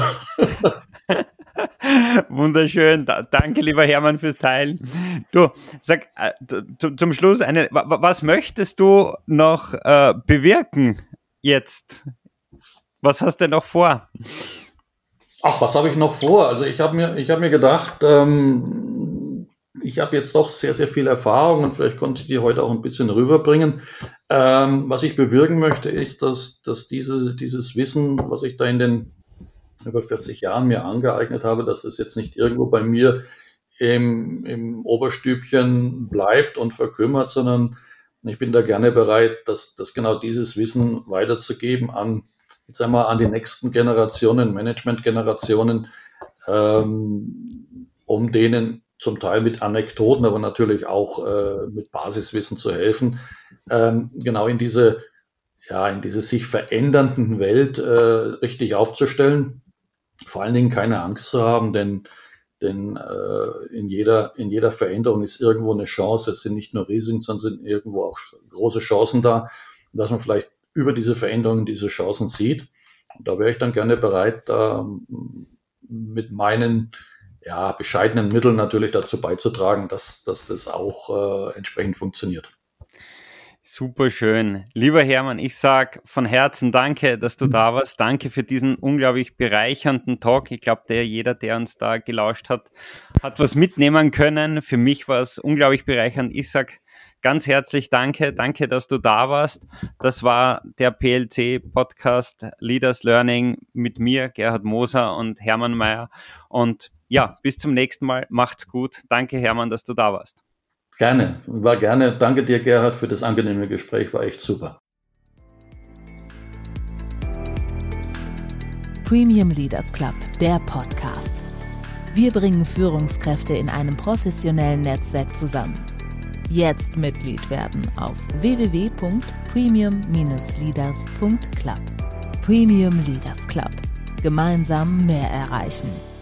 Wunderschön. Danke, lieber Hermann, fürs Teilen. Du, sag zum Schluss, was möchtest du noch bewirken jetzt? Was hast du denn noch vor? Ach, was habe ich noch vor? Also ich habe mir gedacht, ich habe jetzt doch sehr, sehr viel Erfahrung und vielleicht konnte ich die heute auch ein bisschen rüberbringen. Was ich bewirken möchte, ist, dass dieses Wissen, was ich da in den über 40 Jahren mir angeeignet habe, dass das jetzt nicht irgendwo bei mir im Oberstübchen bleibt und verkümmert, sondern ich bin da gerne bereit, dass genau dieses Wissen weiterzugeben an die nächsten Generationen, Management-Generationen, um denen zum Teil mit Anekdoten, aber natürlich auch mit Basiswissen zu helfen, genau in diese sich verändernden Welt richtig aufzustellen. Vor allen Dingen keine Angst zu haben, denn Denn in jeder Veränderung ist irgendwo eine Chance. Es sind nicht nur Risiken, sondern sind irgendwo auch große Chancen da, dass man vielleicht über diese Veränderungen diese Chancen sieht. Und da wäre ich dann gerne bereit, mit meinen bescheidenen Mitteln natürlich dazu beizutragen, dass das auch entsprechend funktioniert. Super schön. Lieber Hermann, ich sage von Herzen danke, dass du da warst. Danke für diesen unglaublich bereichernden Talk. Ich glaube, jeder, der uns da gelauscht hat, hat was mitnehmen können. Für mich war es unglaublich bereichernd. Ich sage ganz herzlich danke. Danke, dass du da warst. Das war der PLC-Podcast Leaders Learning mit mir, Gerhard Moser und Hermann Mayer. Und ja, bis zum nächsten Mal. Macht's gut. Danke, Hermann, dass du da warst. Gerne, war gerne. Danke dir, Gerhard, für das angenehme Gespräch, war echt super. Premium Leaders Club, der Podcast. Wir bringen Führungskräfte in einem professionellen Netzwerk zusammen. Jetzt Mitglied werden auf www.premium-leaders.club. Premium Leaders Club. Gemeinsam mehr erreichen.